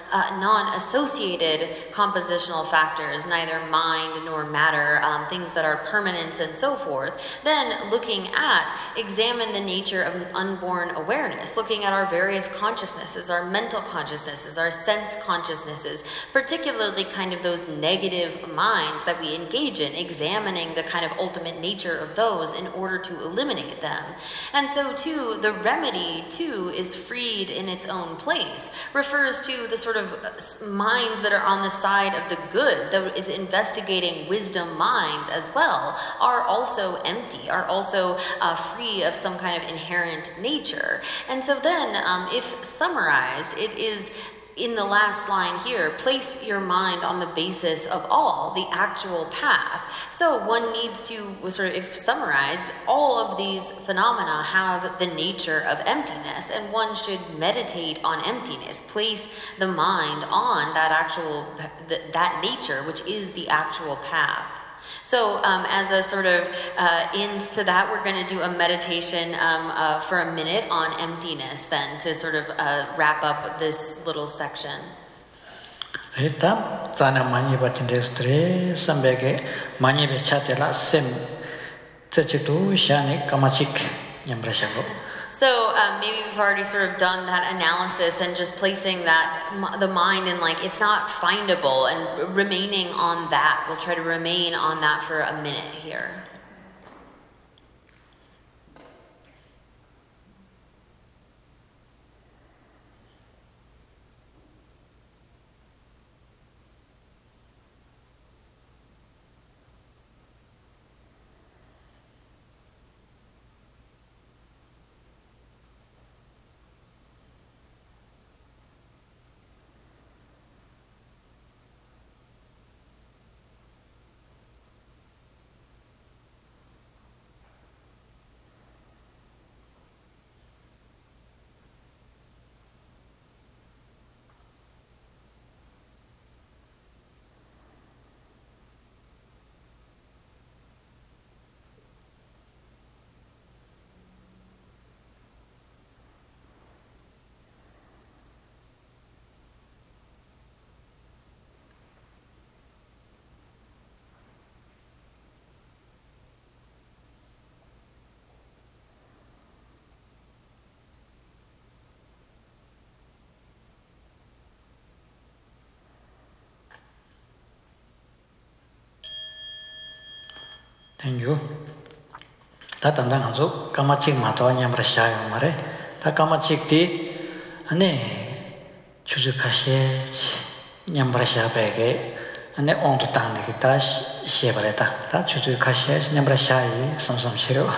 non-associated compositional factors, neither mind nor matter, things that are permanence and so forth, then looking at, examine the nature of unborn awareness, looking at our various consciousnesses, our mental consciousnesses, our sense consciousnesses, particularly kind of those negative minds that we engage in, examining the kind of ultimate nature of those in order to eliminate them. And so too, the remedy too is freed in its own place, refers to the sort of minds that are on the side of the good, that is investigating wisdom minds as well, are also empty, are also free of some kind of inherent nature. And so then, if summarized, it is in the last line here, place your mind on the basis of all, the actual path. So one needs to sort of, if summarized, all of these phenomena have the nature of emptiness, and one should meditate on emptiness, place the mind on that actual, that nature, which is the actual path. So as a sort of end to that, we're going to do a meditation for a minute on emptiness then to sort of wrap up this little section. Rita, Zana Maniba Tindestre, Sambege, Manibe Chatela, Sim, Techitu, Shani, Kamachik, Yambrashago. So maybe we've already sort of done that analysis and just placing that, the mind in like, it's not findable and remaining on that. We'll try to remain on that for a minute here. Thank you. That and then also Kamachik Matonya Brasha Mare, Takamachik tea, and a Chuzukashe, Nyambrasha Bege, and the on to Tanakitash, Shevareta, that Chuzukashe, Nyambrashai, some Shiro.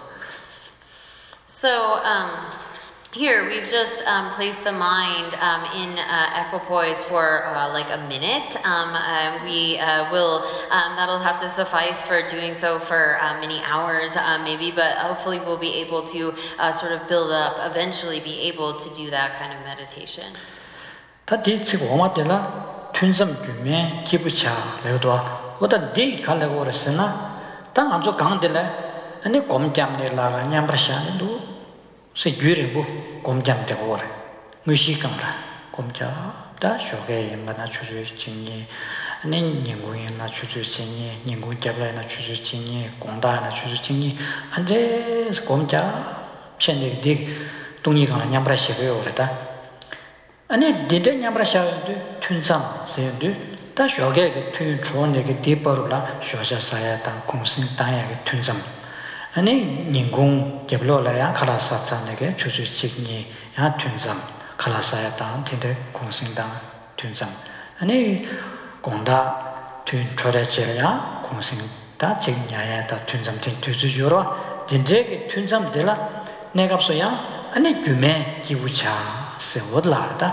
So, here we've just placed the mind in equipoise for like a minute. We will, that'll have to suffice for doing so for many hours maybe, but hopefully we'll be able to sort of build up, eventually be able to do that kind of meditation. Tati Tsikomatela, Tunsam Gume, Kibucha, Leodwa, what a day Kalagoresena, Tanganzo Kandela, and the Komjam de la Nyambrashan do. Se Guribu, Komjam de War, Mushikamra, Komja, Da Shoge, Manachu Chini, Ningu Nachu Chini, Ningu Jabla Nachu Chini, Konda Nachu Chini, and there's Komja, Chendi Dig, Tunika Nyambrashi Oreta. And it didn't Nyambrasha Tunsam, say do, Da Shoge, Tun Tronik, Deeperula, Shosha Sayata, Kumsin Taya, Tunsam. 아니 인공 개블로라야 칼라사찬에게 주주직니 야 튼삼 칼라사야다 텐데 공생당 튼삼 아니 공다 튼 초래제야 공생다 직냐야다 튼삼 튼 주주요로 딘제게 튼삼들라 내가서야 아니 규메 기부차 세워라다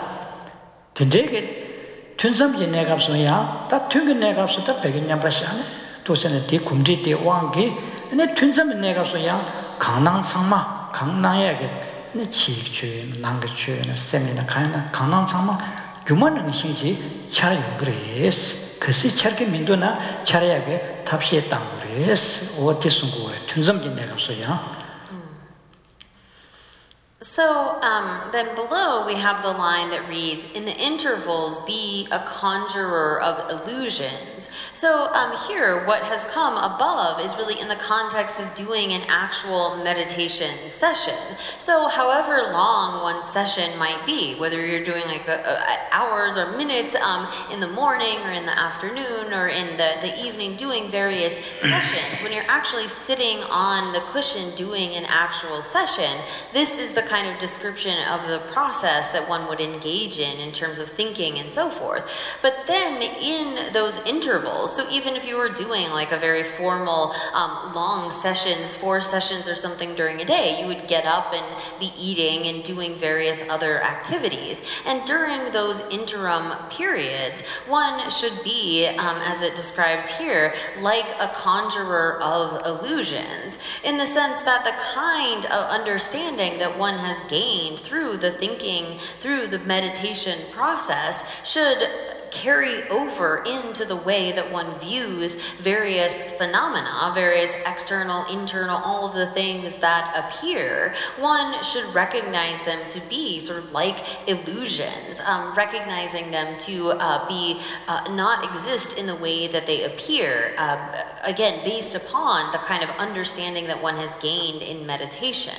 딘제게 튼삼이 내가서야 다 튼게 내가서다 백인냠라샤네 도선에 디 굼디 디 왕기 근데 튼섬은 내가서야 강낭 상마 강낭에게 근데 지익주의 난거주의 세미나 가나 강낭 상마 규모는 신지 잘 그래스 그시 차게 민도나 차례하게 답시에 땅 그래스 어디 숨고래 튼섬이 내가서야. So then below we have the line that reads, in the intervals be a conjurer of illusions. So here what has come above is really in the context of doing an actual meditation session. So however long one session might be, whether you're doing like hours or minutes in the morning or in the afternoon or in the evening doing various sessions, when you're actually sitting on the cushion doing an actual session, this is the kind of description of the process that one would engage in terms of thinking and so forth. But then in those intervals, so even if you were doing like a very formal long sessions, 4 sessions or something during a day, you would get up and be eating and doing various other activities. And during those interim periods, one should be, as it describes here, like a conjurer of illusions, in the sense that the kind of understanding that one has gained through the thinking, through the meditation process, should carry over into the way that one views various phenomena, various external, internal, all of the things that appear. One should recognize them to be sort of like illusions, recognizing them to be not exist in the way that they appear, again, based upon the kind of understanding that one has gained in meditation.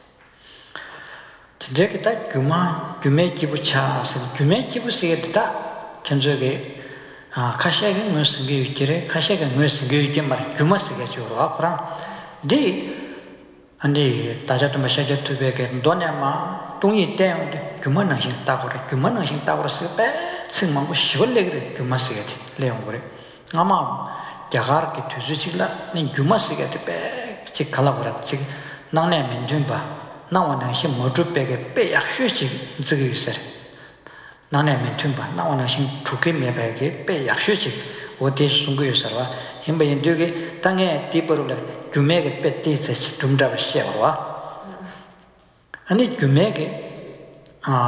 진짜겠다 규매 기부차 규매 기부세겠다 견적에 가시하게 무슨 게 있기래 가시하게 무슨 게 있게 말 규마스게 줘라 그럼 네 안돼 다자도 마셔져 두베게 돈에마 동이 때문에 규만한 신 따고래 규만한 신 따고서 배 승망고 시월래 그래 규마스게 레온 그래 아마 야가르게 두지질라 네 규마스게 배 직갈라고라 직 나네 민준바 나와는 신 모두 빼게 빼약슈지 저기 있어 나네 민준바 나와는 신 두개 매배게 빼약슈지 어디 숨고여서와 힘바인 되게 땅에 뒤버를 규매게 빼띠서 둠잡을 씌워와 아니 규매게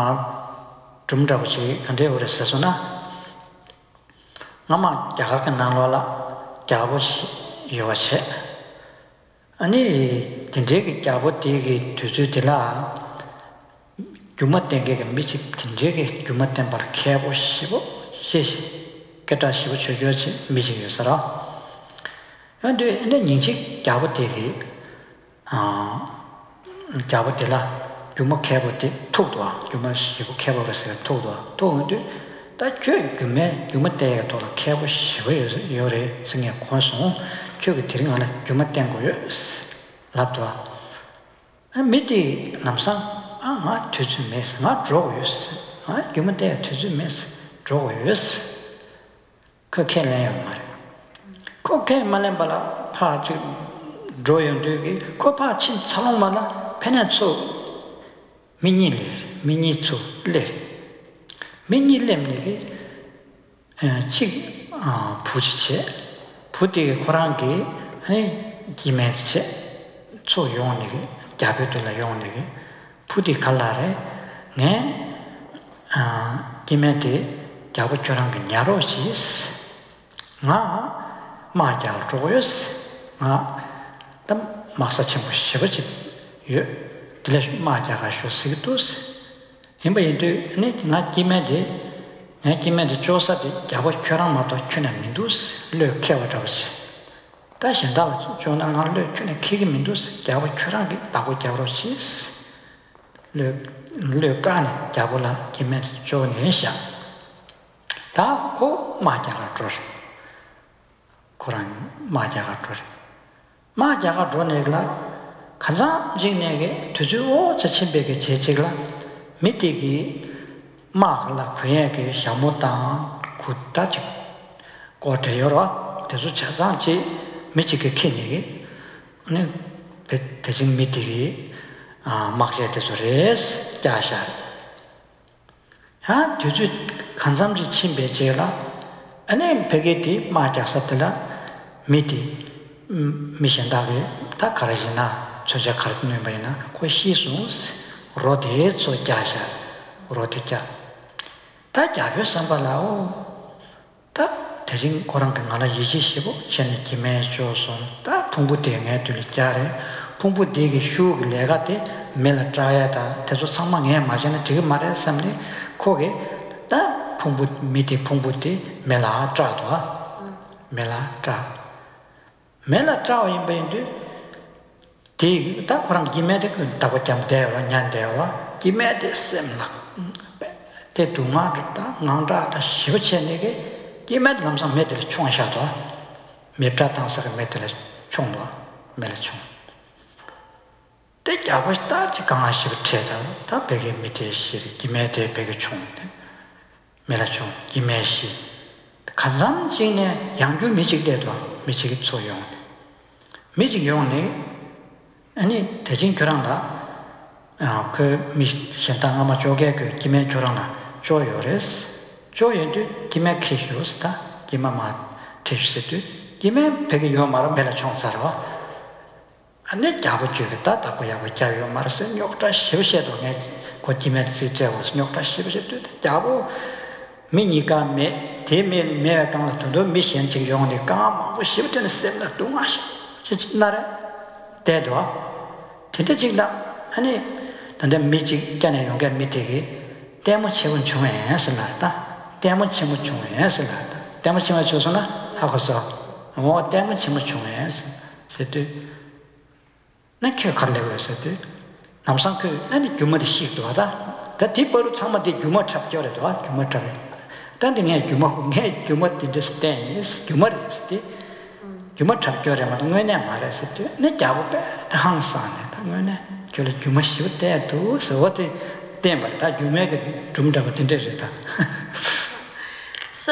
둠잡을 근데 그랬었으나 아마 야가 나와라 야버시 요세 아니 진짜게 야버티게 두주들라 규마땡게 미치 진짜게 규마땡 바 캐보시고 시시 깨다시고 저저지 미지요서라 근데 인식 야버티게 야버티라 규마 캐보티 토도아 규마시고 캐보르서 토도아 토는데 다 규마땡에 돌아 캐보시고 요래 생에 권송 저기 드린 하나 규마땡고요 랍도아 미디 남상 아 투즈메스 나 드로우스 아 규마땡 투즈메스 드로우스 그렇게 내요 말 그렇게 말해봐라 파지 드로용되기 코파친 차롱만나 페나초 미니초레 미니렘네기 치 부지체 부디 고랑기 아니 기매체 초용네기 야베들라 용네기 부디 갈라레 네 기매데 야부처랑기 냐로시스 나 마자 조요스 나담 마사침부 시버지 예 들레 마자가 쇼시도스 힘바인데 나 기매데 내기면도 조사디 야보처럼 맞도 주는 민두스 르케와도스 다시 다 조나가 르케네 키기 민두스 야보처럼 다고 잡으시스 르르간에 야보라 기면 조네샤 다고 마자가 줘 고란 마자가 줘 마자가 줘내라 가장 진행에 두주 자친백의 제책라 미티기 마글라 그에게 샤모다 굿다지 고대여라 대수 차장지 미치게 키니 네 대신 미티기 막제 대수레스 자샤 하 주주 간삼지 침배제라 아니 베게티 마자사들라 미티 미션다게 다 가르지나 저자 가르치는 바이나 그 시순스 로데서 자샤 로데자 다 자벼 삼발라오 다 대신 고랑 하나 이지시고 전에 김에 줘서 다 풍부대행에 둘 자래 풍부대기 슈 내가데 멜라 트라야다 대소 상망에 마전에 되게 말해 삼리 거기 다 풍부 미티 풍부티 멜라 트라도 멜라 트라 멜라 트라 임베인데 디다 그런 기메데 그 다고 잠대와 냔대와 기메데 셈나 대 동아다 나다다 시버체네게 기메데 감상 메들 총샤도 메프라 당사가 메들 총도 멜총 때 잡았다 지강아 시버체다 다 베게 밑에 시리 기메데 베게 총 멜총 기메시 간삼진의 양주 미직대도 미직이 소용 미직용네 아니 대진 교랑다 그 미신당 아마 저게 그 김에 교랑나 조요레스 조연도 김에 키슈스다 김마마 테슈스도 김에 베게 요 말은 멜라 총사로 안에 잡아주겠다 다고 야고 자요 말씀 욕다 시시도 그 김에 쓰자고 욕다 시시도 잡고 미니까 메 대메 메강도 미신직 용의 까마 시부터는 셈나 동아시 나라 대도 대대직다 아니 근데 미직 전에 용게 밑에게 때문 치고 중에서 나다 때문 치고 중에서 나다 때문 치고 줘서나 하고서 때문 치고 중에서 세트 나케 갈래고 했었대 남상 그 나니 규모의 시도 하다 다 뒷버로 참마디 규모 잡죠래도 규모 잡 단딩에 규모 디스텐스 규모리스티 규모 잡죠래만 응외네 말했었대 내 잡을 항상 당연히 저를 규모 씌울 때도 서어때 때마다 규모가 좀 잡을 텐데다 So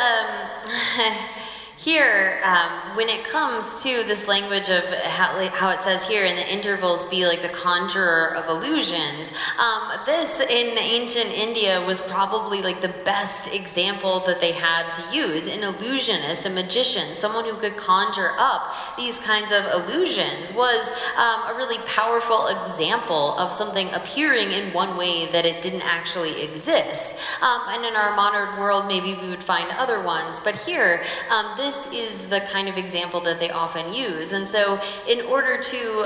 here, when it comes to this language of how it says here in the intervals, be like the conjurer of illusions, this in ancient India was probably like the best example that they had to use. An illusionist, a magician, someone who could conjure up these kinds of illusions was a really powerful example of something appearing in one way that it didn't actually exist. And in our modern world, maybe we would find other ones, but here, this is the kind of example that they often use. And so in order to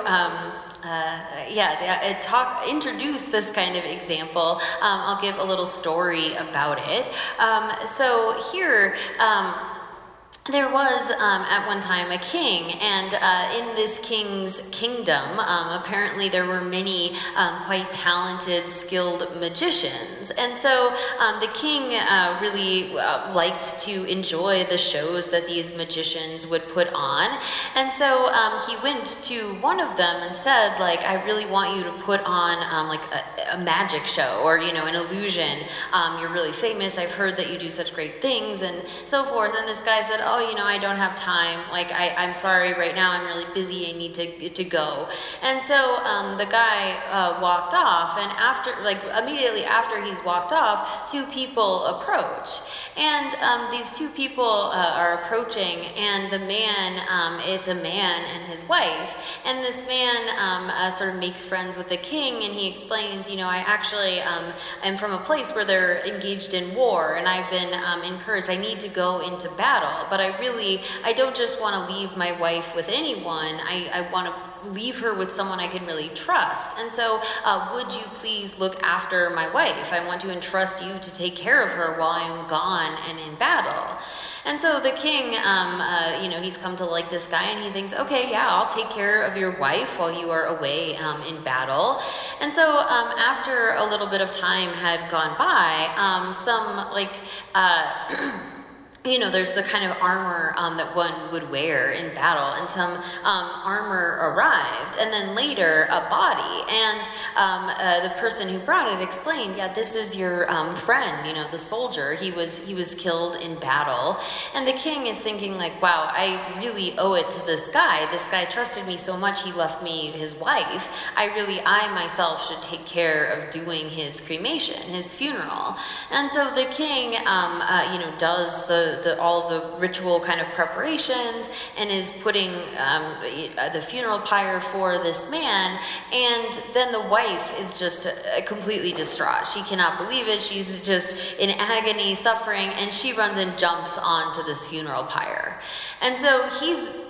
introduce this kind of example, I'll give a little story about it. So here, there was at one time a king, and in this king's kingdom, apparently there were many quite talented, skilled magicians. And so the king really liked to enjoy the shows that these magicians would put on. And so he went to one of them and said, like, I really want you to put on like a magic show, or, you know, an illusion. You're really famous. I've heard that you do such great things, and so forth. And this guy said, oh, you know, I don't have time. Like, I'm sorry, right now I'm really busy. I need to go. And so the guy walked off, and immediately after he's walked off, two people approach. And these two people are approaching, and the man, it's a man and his wife. And this man sort of makes friends with the king, and he explains, you know, I actually am from a place where they're engaged in war, and I've been encouraged, I need to go into battle, but I don't just want to leave my wife with anyone. I want to leave her with someone I can really trust. And so would you please look after my wife? I want to entrust you to take care of her while I'm gone and in battle. And so the king, he's come to like this guy, and he thinks, okay, yeah, I'll take care of your wife while you are away in battle. And so after a little bit of time had gone by, there's the kind of armor that one would wear in battle, and some armor arrived, and then later a body, and the person who brought it explained, yeah, this is your friend, you know, the soldier. He was killed in battle. And the king is thinking, like, wow, I really owe it to this guy. This guy trusted me so much, he left me his wife. I myself should take care of doing his cremation, his funeral. And so the king does all the ritual kind of preparations, and is putting the funeral pyre for this man. And then the wife is just completely distraught. She cannot believe it. She's just in agony, suffering, and she runs and jumps onto this funeral pyre. And so he's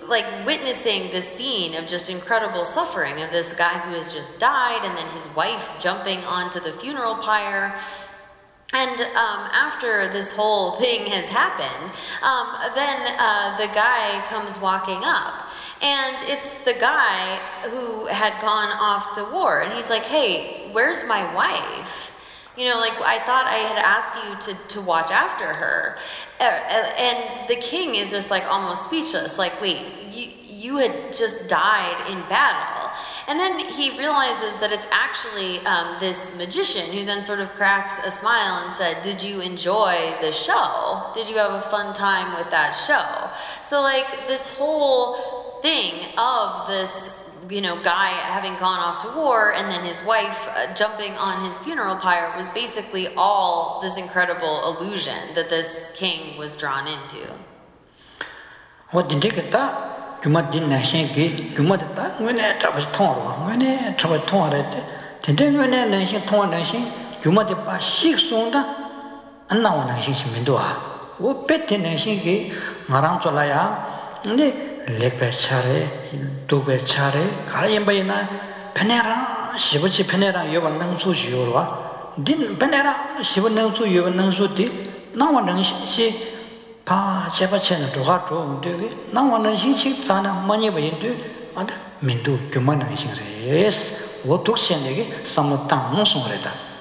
like witnessing this scene of just incredible suffering of this guy who has just died, and then his wife jumping onto the funeral pyre. And after this whole thing has happened, then the guy comes walking up. And it's the guy who had gone off to war. And he's like, hey, where's my wife? You know, like, I thought I had asked you to watch after her. And the king is just like almost speechless. Like, wait, you had just died in battle. And then he realizes that it's actually this magician who then sort of cracks a smile and said, did you enjoy the show? Did you have a fun time with that show? So like this whole thing of this, you know, guy having gone off to war and then his wife jumping on his funeral pyre was basically all this incredible illusion that this king was drawn into. What did you get that? You might didn't you might that when I travel torn, when I travel torn at the then when I nation torn nation, you might have 6 on that, and now nation Mindua. What petty nation gay, Maransolaya, and the Lake Chare, Dube Chare, Karayabayana, Penera, Shibuchi Penera, you and Nansu Jura. Didn't Penera, Shibanansu, you and Nansu did. Now one she Pa Chepachen to Hato, now one she Sana, money by into, and Mindu, human nation race, what took Shenegi, some town, no sooner.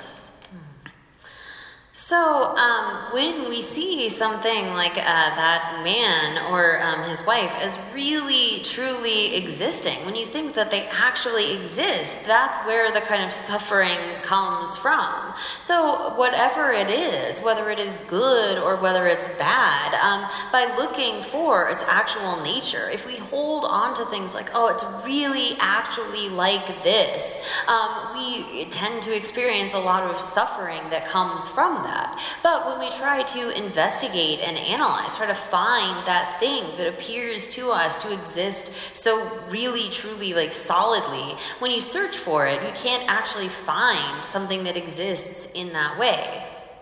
So when we see something like that man or his wife as really, truly existing, when you think that they actually exist, that's where the kind of suffering comes from. So whatever it is, whether it is good or whether it's bad, by looking for its actual nature, if we hold on to things like, oh, it's really actually like this, we tend to experience a lot of suffering that comes from that. But when we try to investigate and analyze, try to find that thing that appears to us to exist so really, truly, like solidly, when you search for it, you can't actually find something that exists in that way.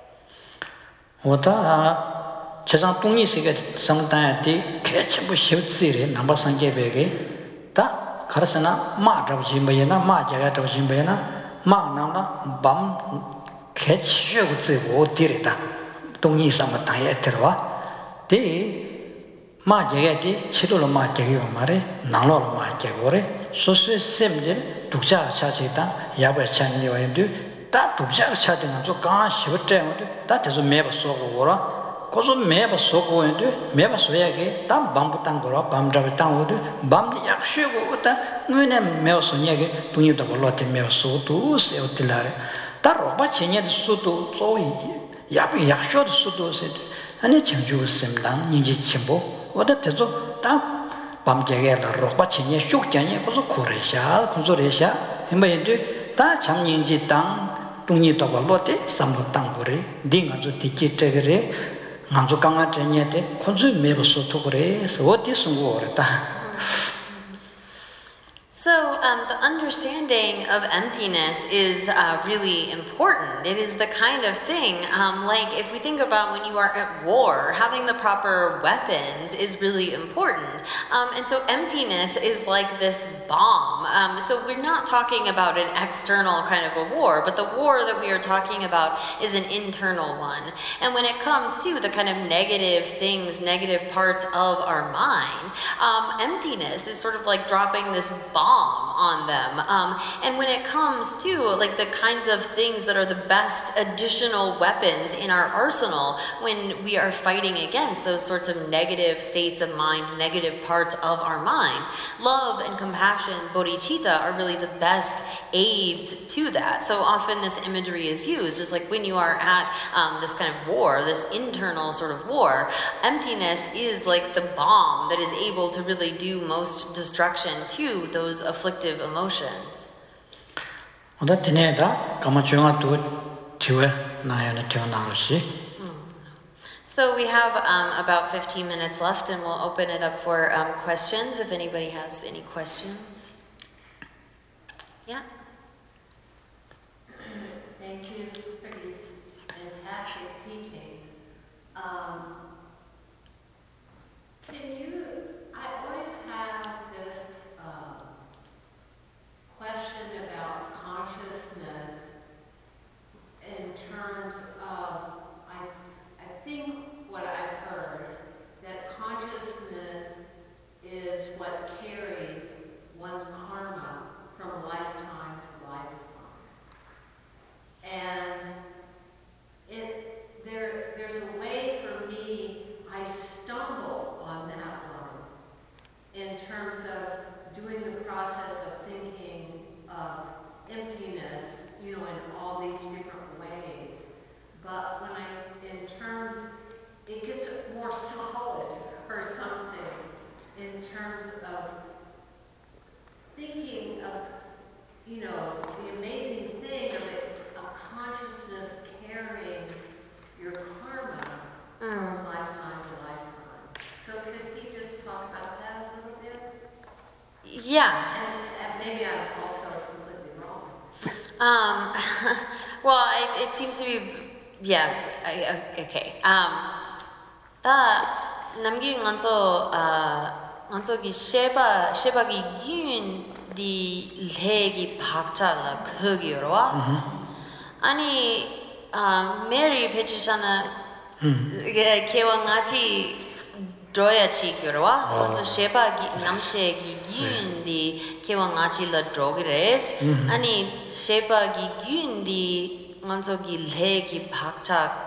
Catch you with the don't need some time at the Majagati, Chitolo Majagomare, Nalo Majagore, so similar to Chachita, Yabba Chani and do that to Chatting and so gosh, that is a meba soko, Coso meba soko and do, meba swaggy, Tam Bambutangora, Bam Dravitan would, Bam the Yakshugo, when a Melsoniagi, Punita Volotti Melso to Seotilare. That robot changed Sudo, so Yapi Yakshot Sudo said, and it changed some down, Ninja Chimbo, what a tezo, down Bamjagella, robot changed Shukjani, was a Koresha, Consoresha, and by do that Cham Ninji down, Tunito Valote, some Tangore, Dinga to Tiki, Nanzukanga Janyete, Consu Mebo Sotore, so what is water? So the understanding of emptiness is really important. It is the kind of thing, like if we think about when you are at war, having the proper weapons is really important. And so emptiness is like this bomb. So we're not talking about an external kind of a war, but the war that we are talking about is an internal one. And when it comes to the kind of negative things, negative parts of our mind, emptiness is sort of like dropping this bomb on them. And when it comes to like the kinds of things that are the best additional weapons in our arsenal when we are fighting against those sorts of negative states of mind, negative parts of our mind, love and compassion, bodhicitta, are really the best aids to that. So often this imagery is used, just like when you are at this kind of war, this internal sort of war, emptiness is like the bomb that is able to really do most destruction to those afflictive emotions. So we have about 15 minutes left, and we'll open it up for questions if anybody has any questions. Yeah? Thank you for this fantastic teaching. I always have terms of doing the process of thinking of emptiness, in all these different ways. But in terms, it gets more solid or something in terms of thinking of, the amazing thing of consciousness carrying your karma from lifetime to lifetime. So could he just talk about that a little bit? Yeah. And maybe I'm also completely wrong. Well, it seems to be, yeah, okay. 남기 nganzo ki sheba ki yun di legi 박자라 거기로와 아니 메리 페치샤나 개와 같이 dro야치 그러와 그래서 sheba 남셰기 yun di 개와 같이 라 dro기레스 아니 sheba ki yun di nganzo ki legi 박자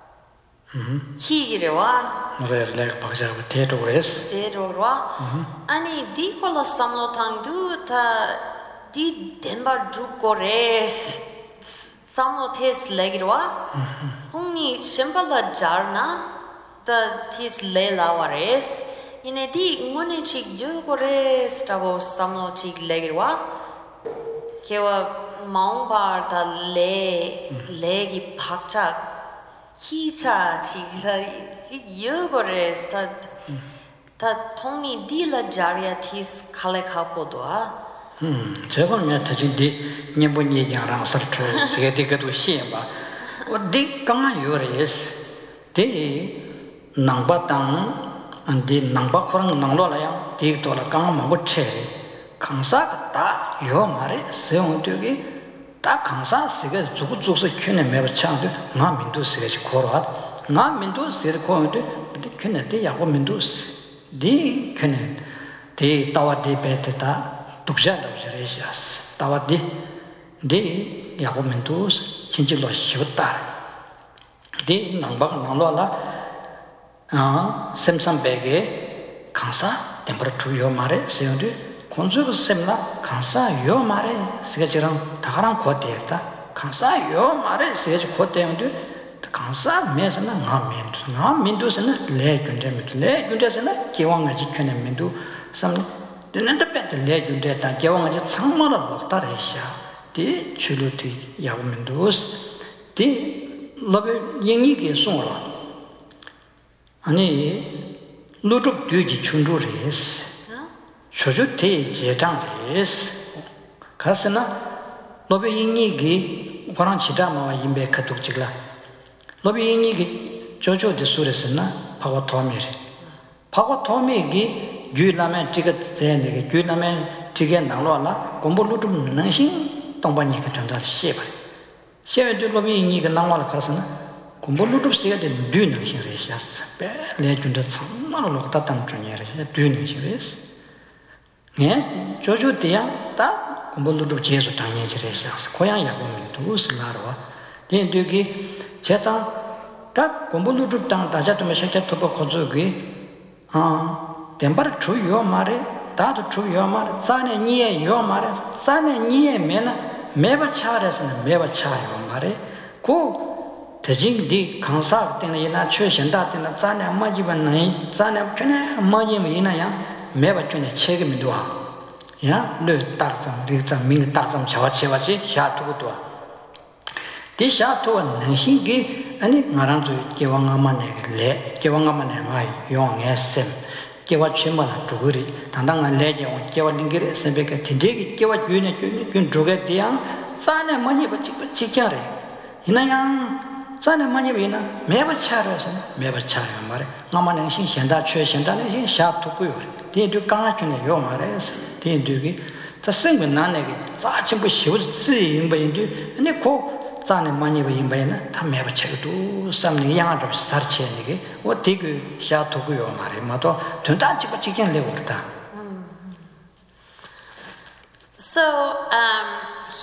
희기래와 레레 박자고 대도그레스 대도와 아니 디콜라 삼로탕두 다디 덴바 주코레스 삼로테스 레기와 홍니 셴발라 자르나 다 티스 레라와레스 이네디 응원이치 유고레스 타보 삼로치 레기와 케와 마웅바다 레기 박자 Hicha Yogores that Tony Dila Jaria Tis Kalekapodoa. 제가 타지디 니보니 양랑 서트 세게디가도 시엠바 어디 강한 요레스 데 남바당 안디 남바코랑 남로라야 디도라 강한 못체 강사가 요 말에 세운되게 다 강사 세게 죽죽서 큐네 매버 창도 나 민도 세게 코로아 나 민도 세르 코인데 큐네 데 야고 민도스 디 큐네 데 타와디 베테타 독자도 저레시아스 타와디 데 야고 민도스 진실로 쉬었다 데 남박 남로라 샘삼베게 강사 템퍼레처 말에 세운데 콘주고 셈나 강사 요 말에 세계처럼 다가랑 고대다 강사 요 말에 세계 고대인데 강사 매서나 나 민두스나 레군데스나 기왕을 지켜낸 민두 삼 되는데 뺏을 레군데다 기왕을 창마를 먹다래샤 디 줄루티 야고민두스 디 러베 영이게 송으로 아니 루룩 뒤지 춘루레스 조조대 제장레스 가스나 로베잉이기 고랑 지다마와 임베 카톡지라 로베잉이기 조조데 수레스나 파고 토미기 유라멘 티게테네게 유라멘 티게 나로라 공부루도 능신 동반이 같은다 시바 시에도 로베잉이가 나와라 가스나 공부루도 시게데 뉘능신 레시아스 베 레준데 참마로 loktatang tranyere 뉘능신 레스 네, 조조대야 다 공부를 제서 당연히지래서 고향 야보면 두스나로와 된되기 제상 다 공부를 당 다자도 메시지 토고 거저기 덴바르 주요 말에 다도 주요 말에 산에 니에 요 말에 산에 니에 메나 매바 차래서는 매바 차요 말에 고 대진디 강사 때는 이나 최신다 때는 산에 엄마집은 나이 산에 편에 엄마집은 이나야 매바춘의 책임이 도와 야, 르 딱상 리상 민 딱상 차와치와치 샤투고도 디 샤투와 능신기 아니 나랑도 개왕아만에 레 개왕아만에 마이 용에셈 개와 취마나 두그리 당당한 레제 개와 링기를 선배가 디데기 개와 주인의 준 조개 대양 산에 많이 지켜래 이나양 산에 많이 비나 매바차로서 매바차요 말에 나만 능신 현다 최신다 능신 샤투고요 대두 강아춘의 요 말에서 대두기 자 생은 나네게 자침부 쉬워 쓰임바인데 아니 고 자네 많이 바인바이나 다 매버쳐도 삼는 양아도 살치에게 어 대그 샤토고요 말에 마도 된다 찍고 찍긴 내고 그러다. So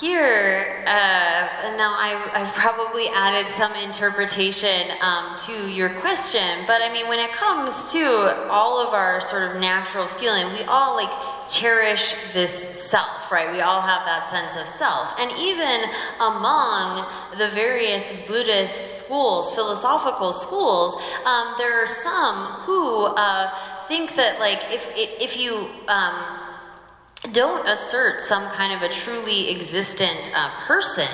Here, now I've probably added some interpretation to your question, but I mean, when it comes to all of our sort of natural feeling, we all like cherish this self, right? We all have that sense of self. And even among the various Buddhist schools, philosophical schools, there are some who think that like if you don't assert some kind of a truly existent person,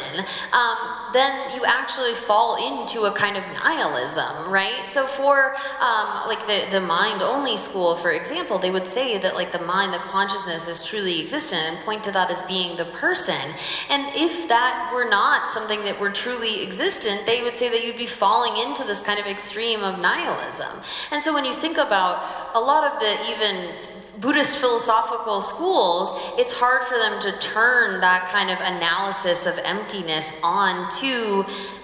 then you actually fall into a kind of nihilism, right? So for like the mind-only school, for example, they would say that like the mind, the consciousness is truly existent and point to that as being the person. And if that were not something that were truly existent, they would say that you'd be falling into this kind of extreme of nihilism. And so when you think about a lot of the even Buddhist philosophical schools, it's hard for them to turn that kind of analysis of emptiness onto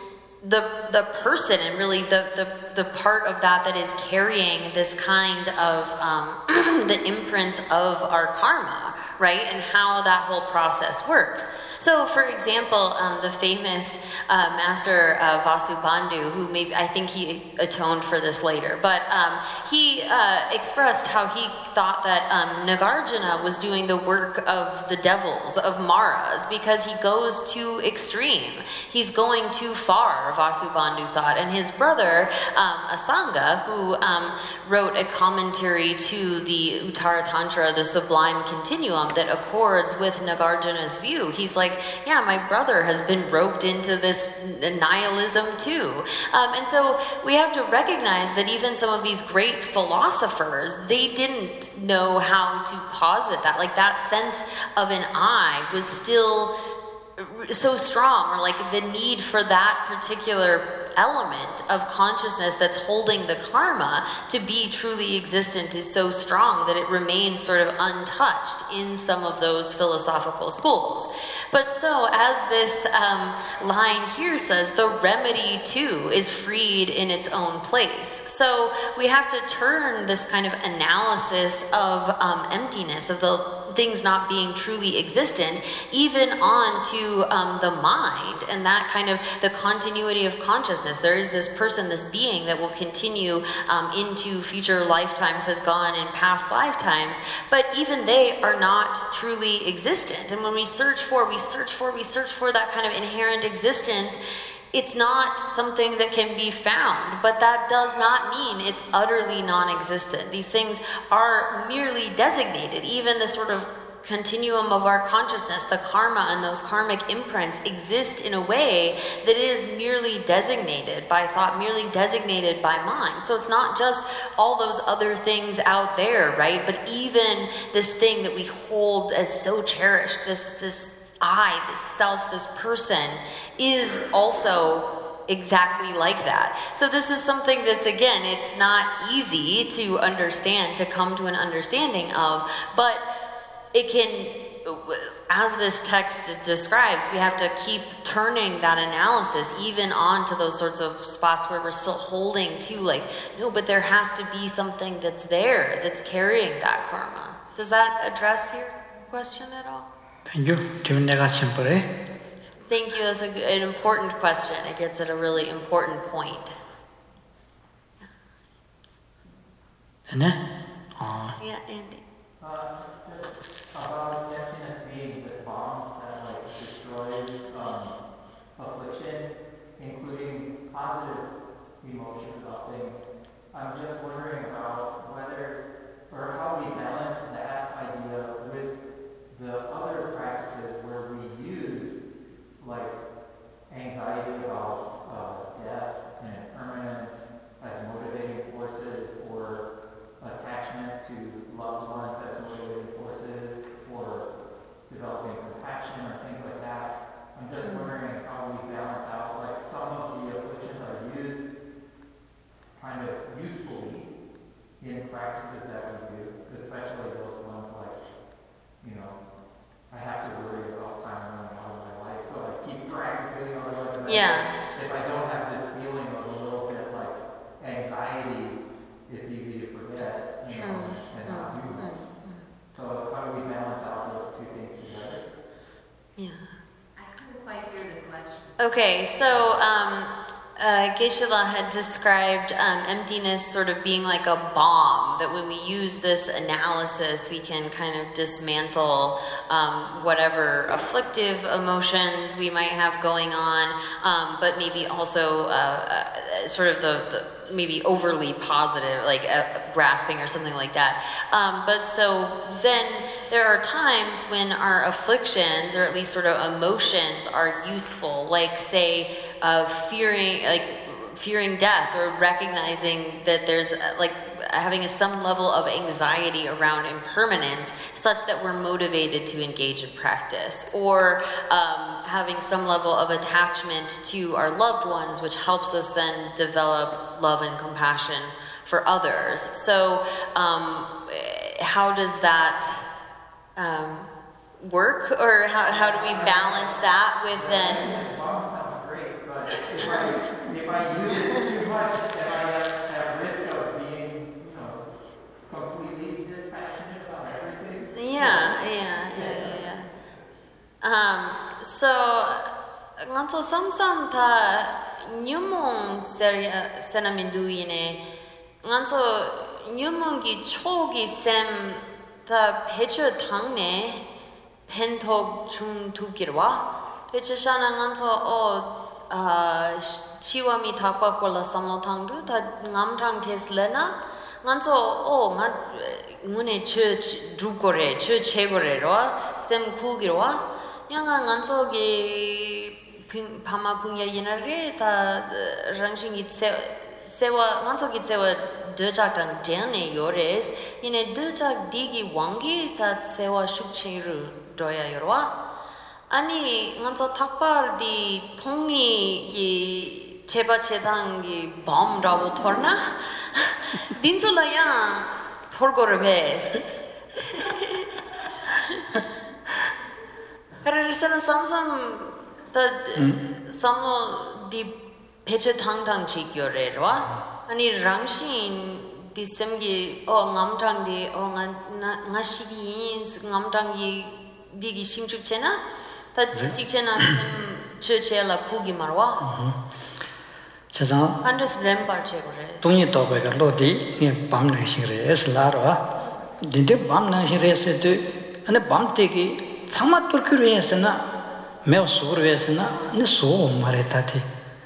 the person and really the part of that is carrying this kind of the imprints of our karma, right? And how that whole process works. So, for example, the famous master Vasubandhu, who maybe I think he atoned for this later, but he expressed how he thought that Nagarjuna was doing the work of the devils, of Maras, because he goes too extreme. He's going too far, Vasubandhu thought. And his brother, Asanga, who wrote a commentary to the Uttara Tantra, the Sublime Continuum, that accords with Nagarjuna's view, he's like, yeah, my brother has been roped into this nihilism too. And so we have to recognize that even some of these great philosophers, they didn't know how to posit that. Like that sense of an I was still so strong, or like the need for that particular element of consciousness that's holding the karma to be truly existent is so strong that it remains sort of untouched in some of those philosophical schools. But so, as this line here says, the remedy too is freed in its own place. So we have to turn this kind of analysis of emptiness, of the things not being truly existent, even onto the mind and that kind of the continuity of consciousness. There is this person, this being that will continue into future lifetimes, has gone in past lifetimes, but even they are not truly existent. And when we search for that kind of inherent existence, it's not something that can be found, but that does not mean it's utterly non-existent. These things are merely designated. Even the sort of continuum of our consciousness, the karma and those karmic imprints exist in a way that is merely designated by thought, merely designated by mind. So it's not just all those other things out there, right? But even this thing that we hold as so cherished, this I, this self, this person, is also exactly like that. So this is something that's, again, it's not easy to understand, to come to an understanding of, but it can, as this text describes, we have to keep turning that analysis even onto those sorts of spots where we're still holding to like, no, but there has to be something that's there, that's carrying that karma. Does that address your question at all? Thank you. Thank you. That's an important question. It gets at a really important point. Yeah, Andy. About emptiness being this bomb that like destroys affliction, including positive emotions about things. I'm just wondering about whether or how we balance that idea with the other practices where we use like anxiety about death and impermanence as motivating forces, or attachment to loved ones as motivating forces, or developing compassion or things like that. I'm just wondering how we balance out, like some of the afflictions are used kind of usefully in practices that we do, especially those ones like, you know, I have to worry about time running out of my life, so I keep practicing, otherwise if I don't have this feeling of a little bit like anxiety, it's easy to forget, you know, and not do that. So how do we balance out those two things together? Yeah. I Okay, so Geshe-la had described emptiness sort of being like a bomb, that when we use this analysis, we can kind of dismantle whatever afflictive emotions we might have going on, but maybe also sort of the maybe overly positive, like grasping or something like that. But so then there are times when our afflictions, or at least sort of emotions, are useful, like say fearing death, or recognizing that there's like having some level of anxiety around impermanence, such that we're motivated to engage in practice, or having some level of attachment to our loved ones, which helps us then develop love and compassion for others. So how does that work, or how do we balance that with then? If I use it too much, then I have risk of being, completely dispassionate about everything. Yeah. So, nganso samsam ta nyumong senamindu ine, nganso nyumong gi chogi sem ta pecho tangne pentok chung tukirwa, pecho shana nganso chiwami takpa kola samlo tangdu ta ngamtang teslena nganso nga ngune church drukore church chegore ro sem kugirwa nyanga nganso ge pama punya yenare ta rangsing sewa nganso gi sewa deja tang dene yores ine deja digi wangi ta sewa shukchiru doya yorwa 아니, nganso takpar di tongi ki cheba chedang ki bomb-rabu torna? Dinsola yang torgore bes. Pero risana samsam ta samlo di peche tang-tang chikyore rwa? Ani rangshin di semgi ngamtang di nga shigi yins ngamtang ki digi shimchuk chena? 다 직전에 churchela kugi marwa 자자 한드스 램파르체 거래 동이 도배가 로디 이 밤능시래 에슬라로 딘데 밤능시래서도 아니 밤때기 참마 뚫기로 했으나 매우 수고로 했으나 아니 소 말했다디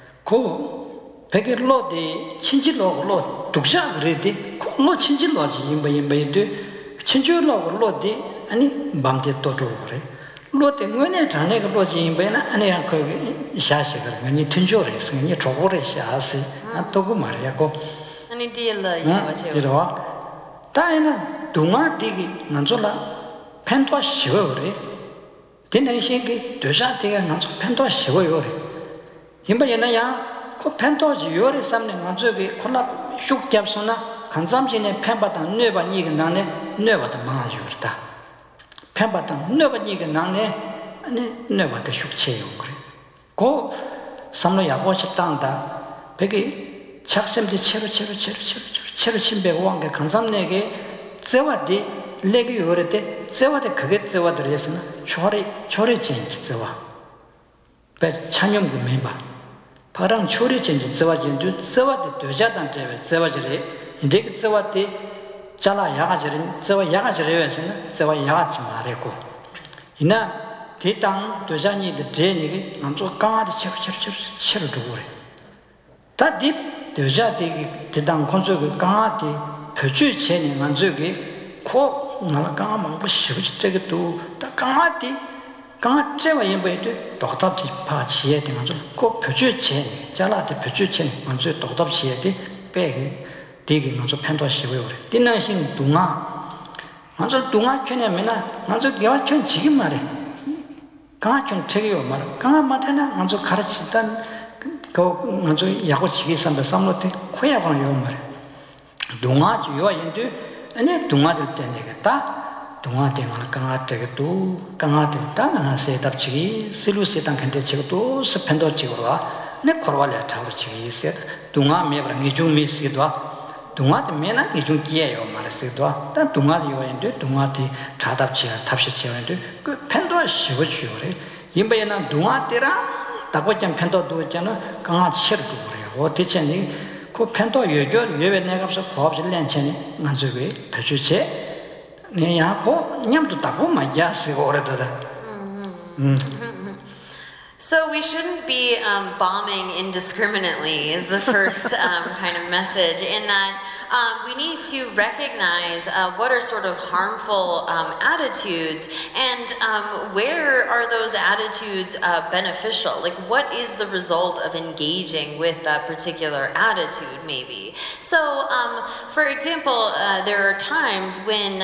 고 백일로디 친질로로 독자 그래디 고로 친질로지 임바임바이데 친질로로디 아니 밤때 또도 그래 로테 뭐네 장내가 로지 임바이나 아니야 그 샤시가 아니 튼조래 승이 조고래 샤시 아 또고 말이야 고 아니 디엘라 이거죠 이러와 다이나 동아디기 난졸라 펜토 쉬어래 된내시기 되자티가 난졸 펜토 쉬어요 임바이나야 그 펜토지 요래 삼네 난졸기 콜라 슉잡소나 간잠진에 펜바다 뇌바 니가 나네 뇌바다 망아주르다 펜바당 너버니가 나네 아니 너버도 숙체요 그래 고 삼로 야고시 땅다 베기 착sem지 체로 침배고 왕게 강삼내게 제와디 레기 요래데 제와데 그게 제와들이었으나 초리 진지 제와 배 찬용구 멤버 파랑 초리 진지 제와진도 제와데 되자단 제와지래 이제 제와데 잘라 야가지는 저와 야가지래서는 저와 야가지 말고 이나 대당 도자니의 제니게 남쪽 강아지 체로 두고 그래 다딥 도자되기 대당 건조그 강아지 표주 제니 만족이 코 나라 강아만 보시지 되게도 다 강아지 강아지와 연배도 똑같이 파치에 되는 거 표주 제니 잘라대 표주 제니 먼저 똑같이 해야 돼 빼게 되게 먼저 편도하시고요. 그래. 띠나신 동아. 먼저 동아 켜내면은 먼저 개와 켜 지금 말해. 강아 켜 책이요 말. 강아 마테나 먼저 가르치던 그 먼저 야고 지기 삼다 삼로테 코야고는 요 말해. 동아 주요 인도 아니 동아들 때 내겠다. 동아 때만 강아 때도 강아 때다 나세 답치기 실루세당 근데 지금도 스펜도 지고로 와. 내 코로알레 타고 지기 있어. 동아 매브랑 이중 미스기도 동아도 매나 이중 기예요 말했어도 단 동아도 요인데 동아티 자답치야 탑시치야인데 그 펜도아 쉬고 쉬어래 임바에나 동아때랑 다고점 편도도 있잖아. 강아 치르고 그래요. 어디체니 그 편도 여겨 여외 내가서 고압질 렌체니 만족이 배주체 내야고 냠도 다고 마야스 오래다다. So we shouldn't be bombing indiscriminately is the first kind of message, in that we need to recognize what are sort of harmful attitudes, and where are those attitudes beneficial? Like, what is the result of engaging with that particular attitude, maybe? So, for example, there are times when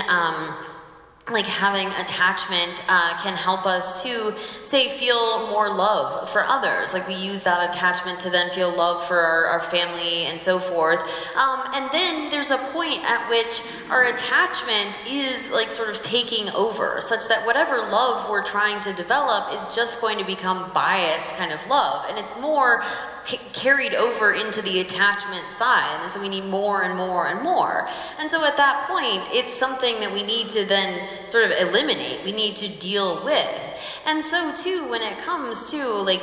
like having attachment can help us to, say, feel more love for others. Like, we use that attachment to then feel love for our family and so forth. And then there's a point at which our attachment is like sort of taking over, such that whatever love we're trying to develop is just going to become biased kind of love. And it's more carried over into the attachment side, and so we need more and more and more. And so at that point, it's something that we need to then sort of eliminate, we need to deal with. And so too, when it comes to like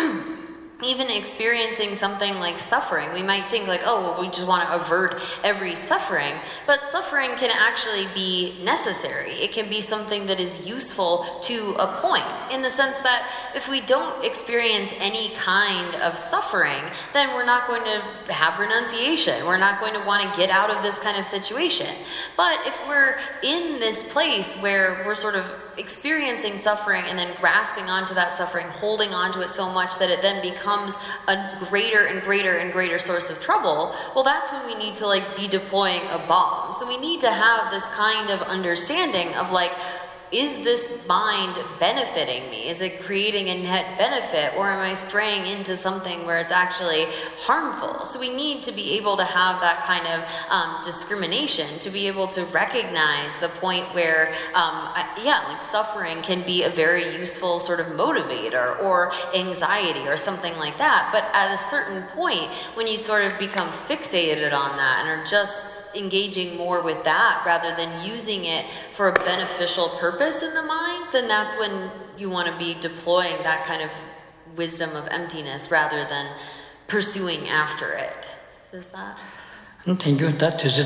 even experiencing something like suffering, we might think like, oh, well, we just want to avert every suffering, but suffering can actually be necessary. It can be something that is useful to a point, in the sense that if we don't experience any kind of suffering, then we're not going to have renunciation. We're not going to want to get out of this kind of situation. But if we're in this place where we're sort of experiencing suffering and then grasping onto that suffering, holding onto it so much that it then becomes a greater and greater and greater source of trouble, well, that's when we need to like be deploying a bomb. So we need to have this kind of understanding of like, is this mind benefiting me? Is it creating a net benefit, or am I straying into something where it's actually harmful? So we need to be able to have that kind of discrimination, to be able to recognize the point where, like suffering can be a very useful sort of motivator, or anxiety or something like that. But at a certain point, when you sort of become fixated on that and are just engaging more with that rather than using it for a beneficial purpose in the mind, then that's when you want to be deploying that kind of wisdom of emptiness rather than pursuing after it. Does that? Thank you.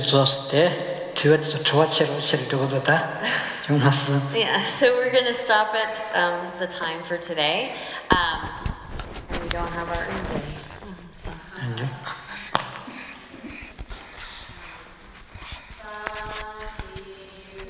Yeah, so we're going to stop at the time for today. We don't have our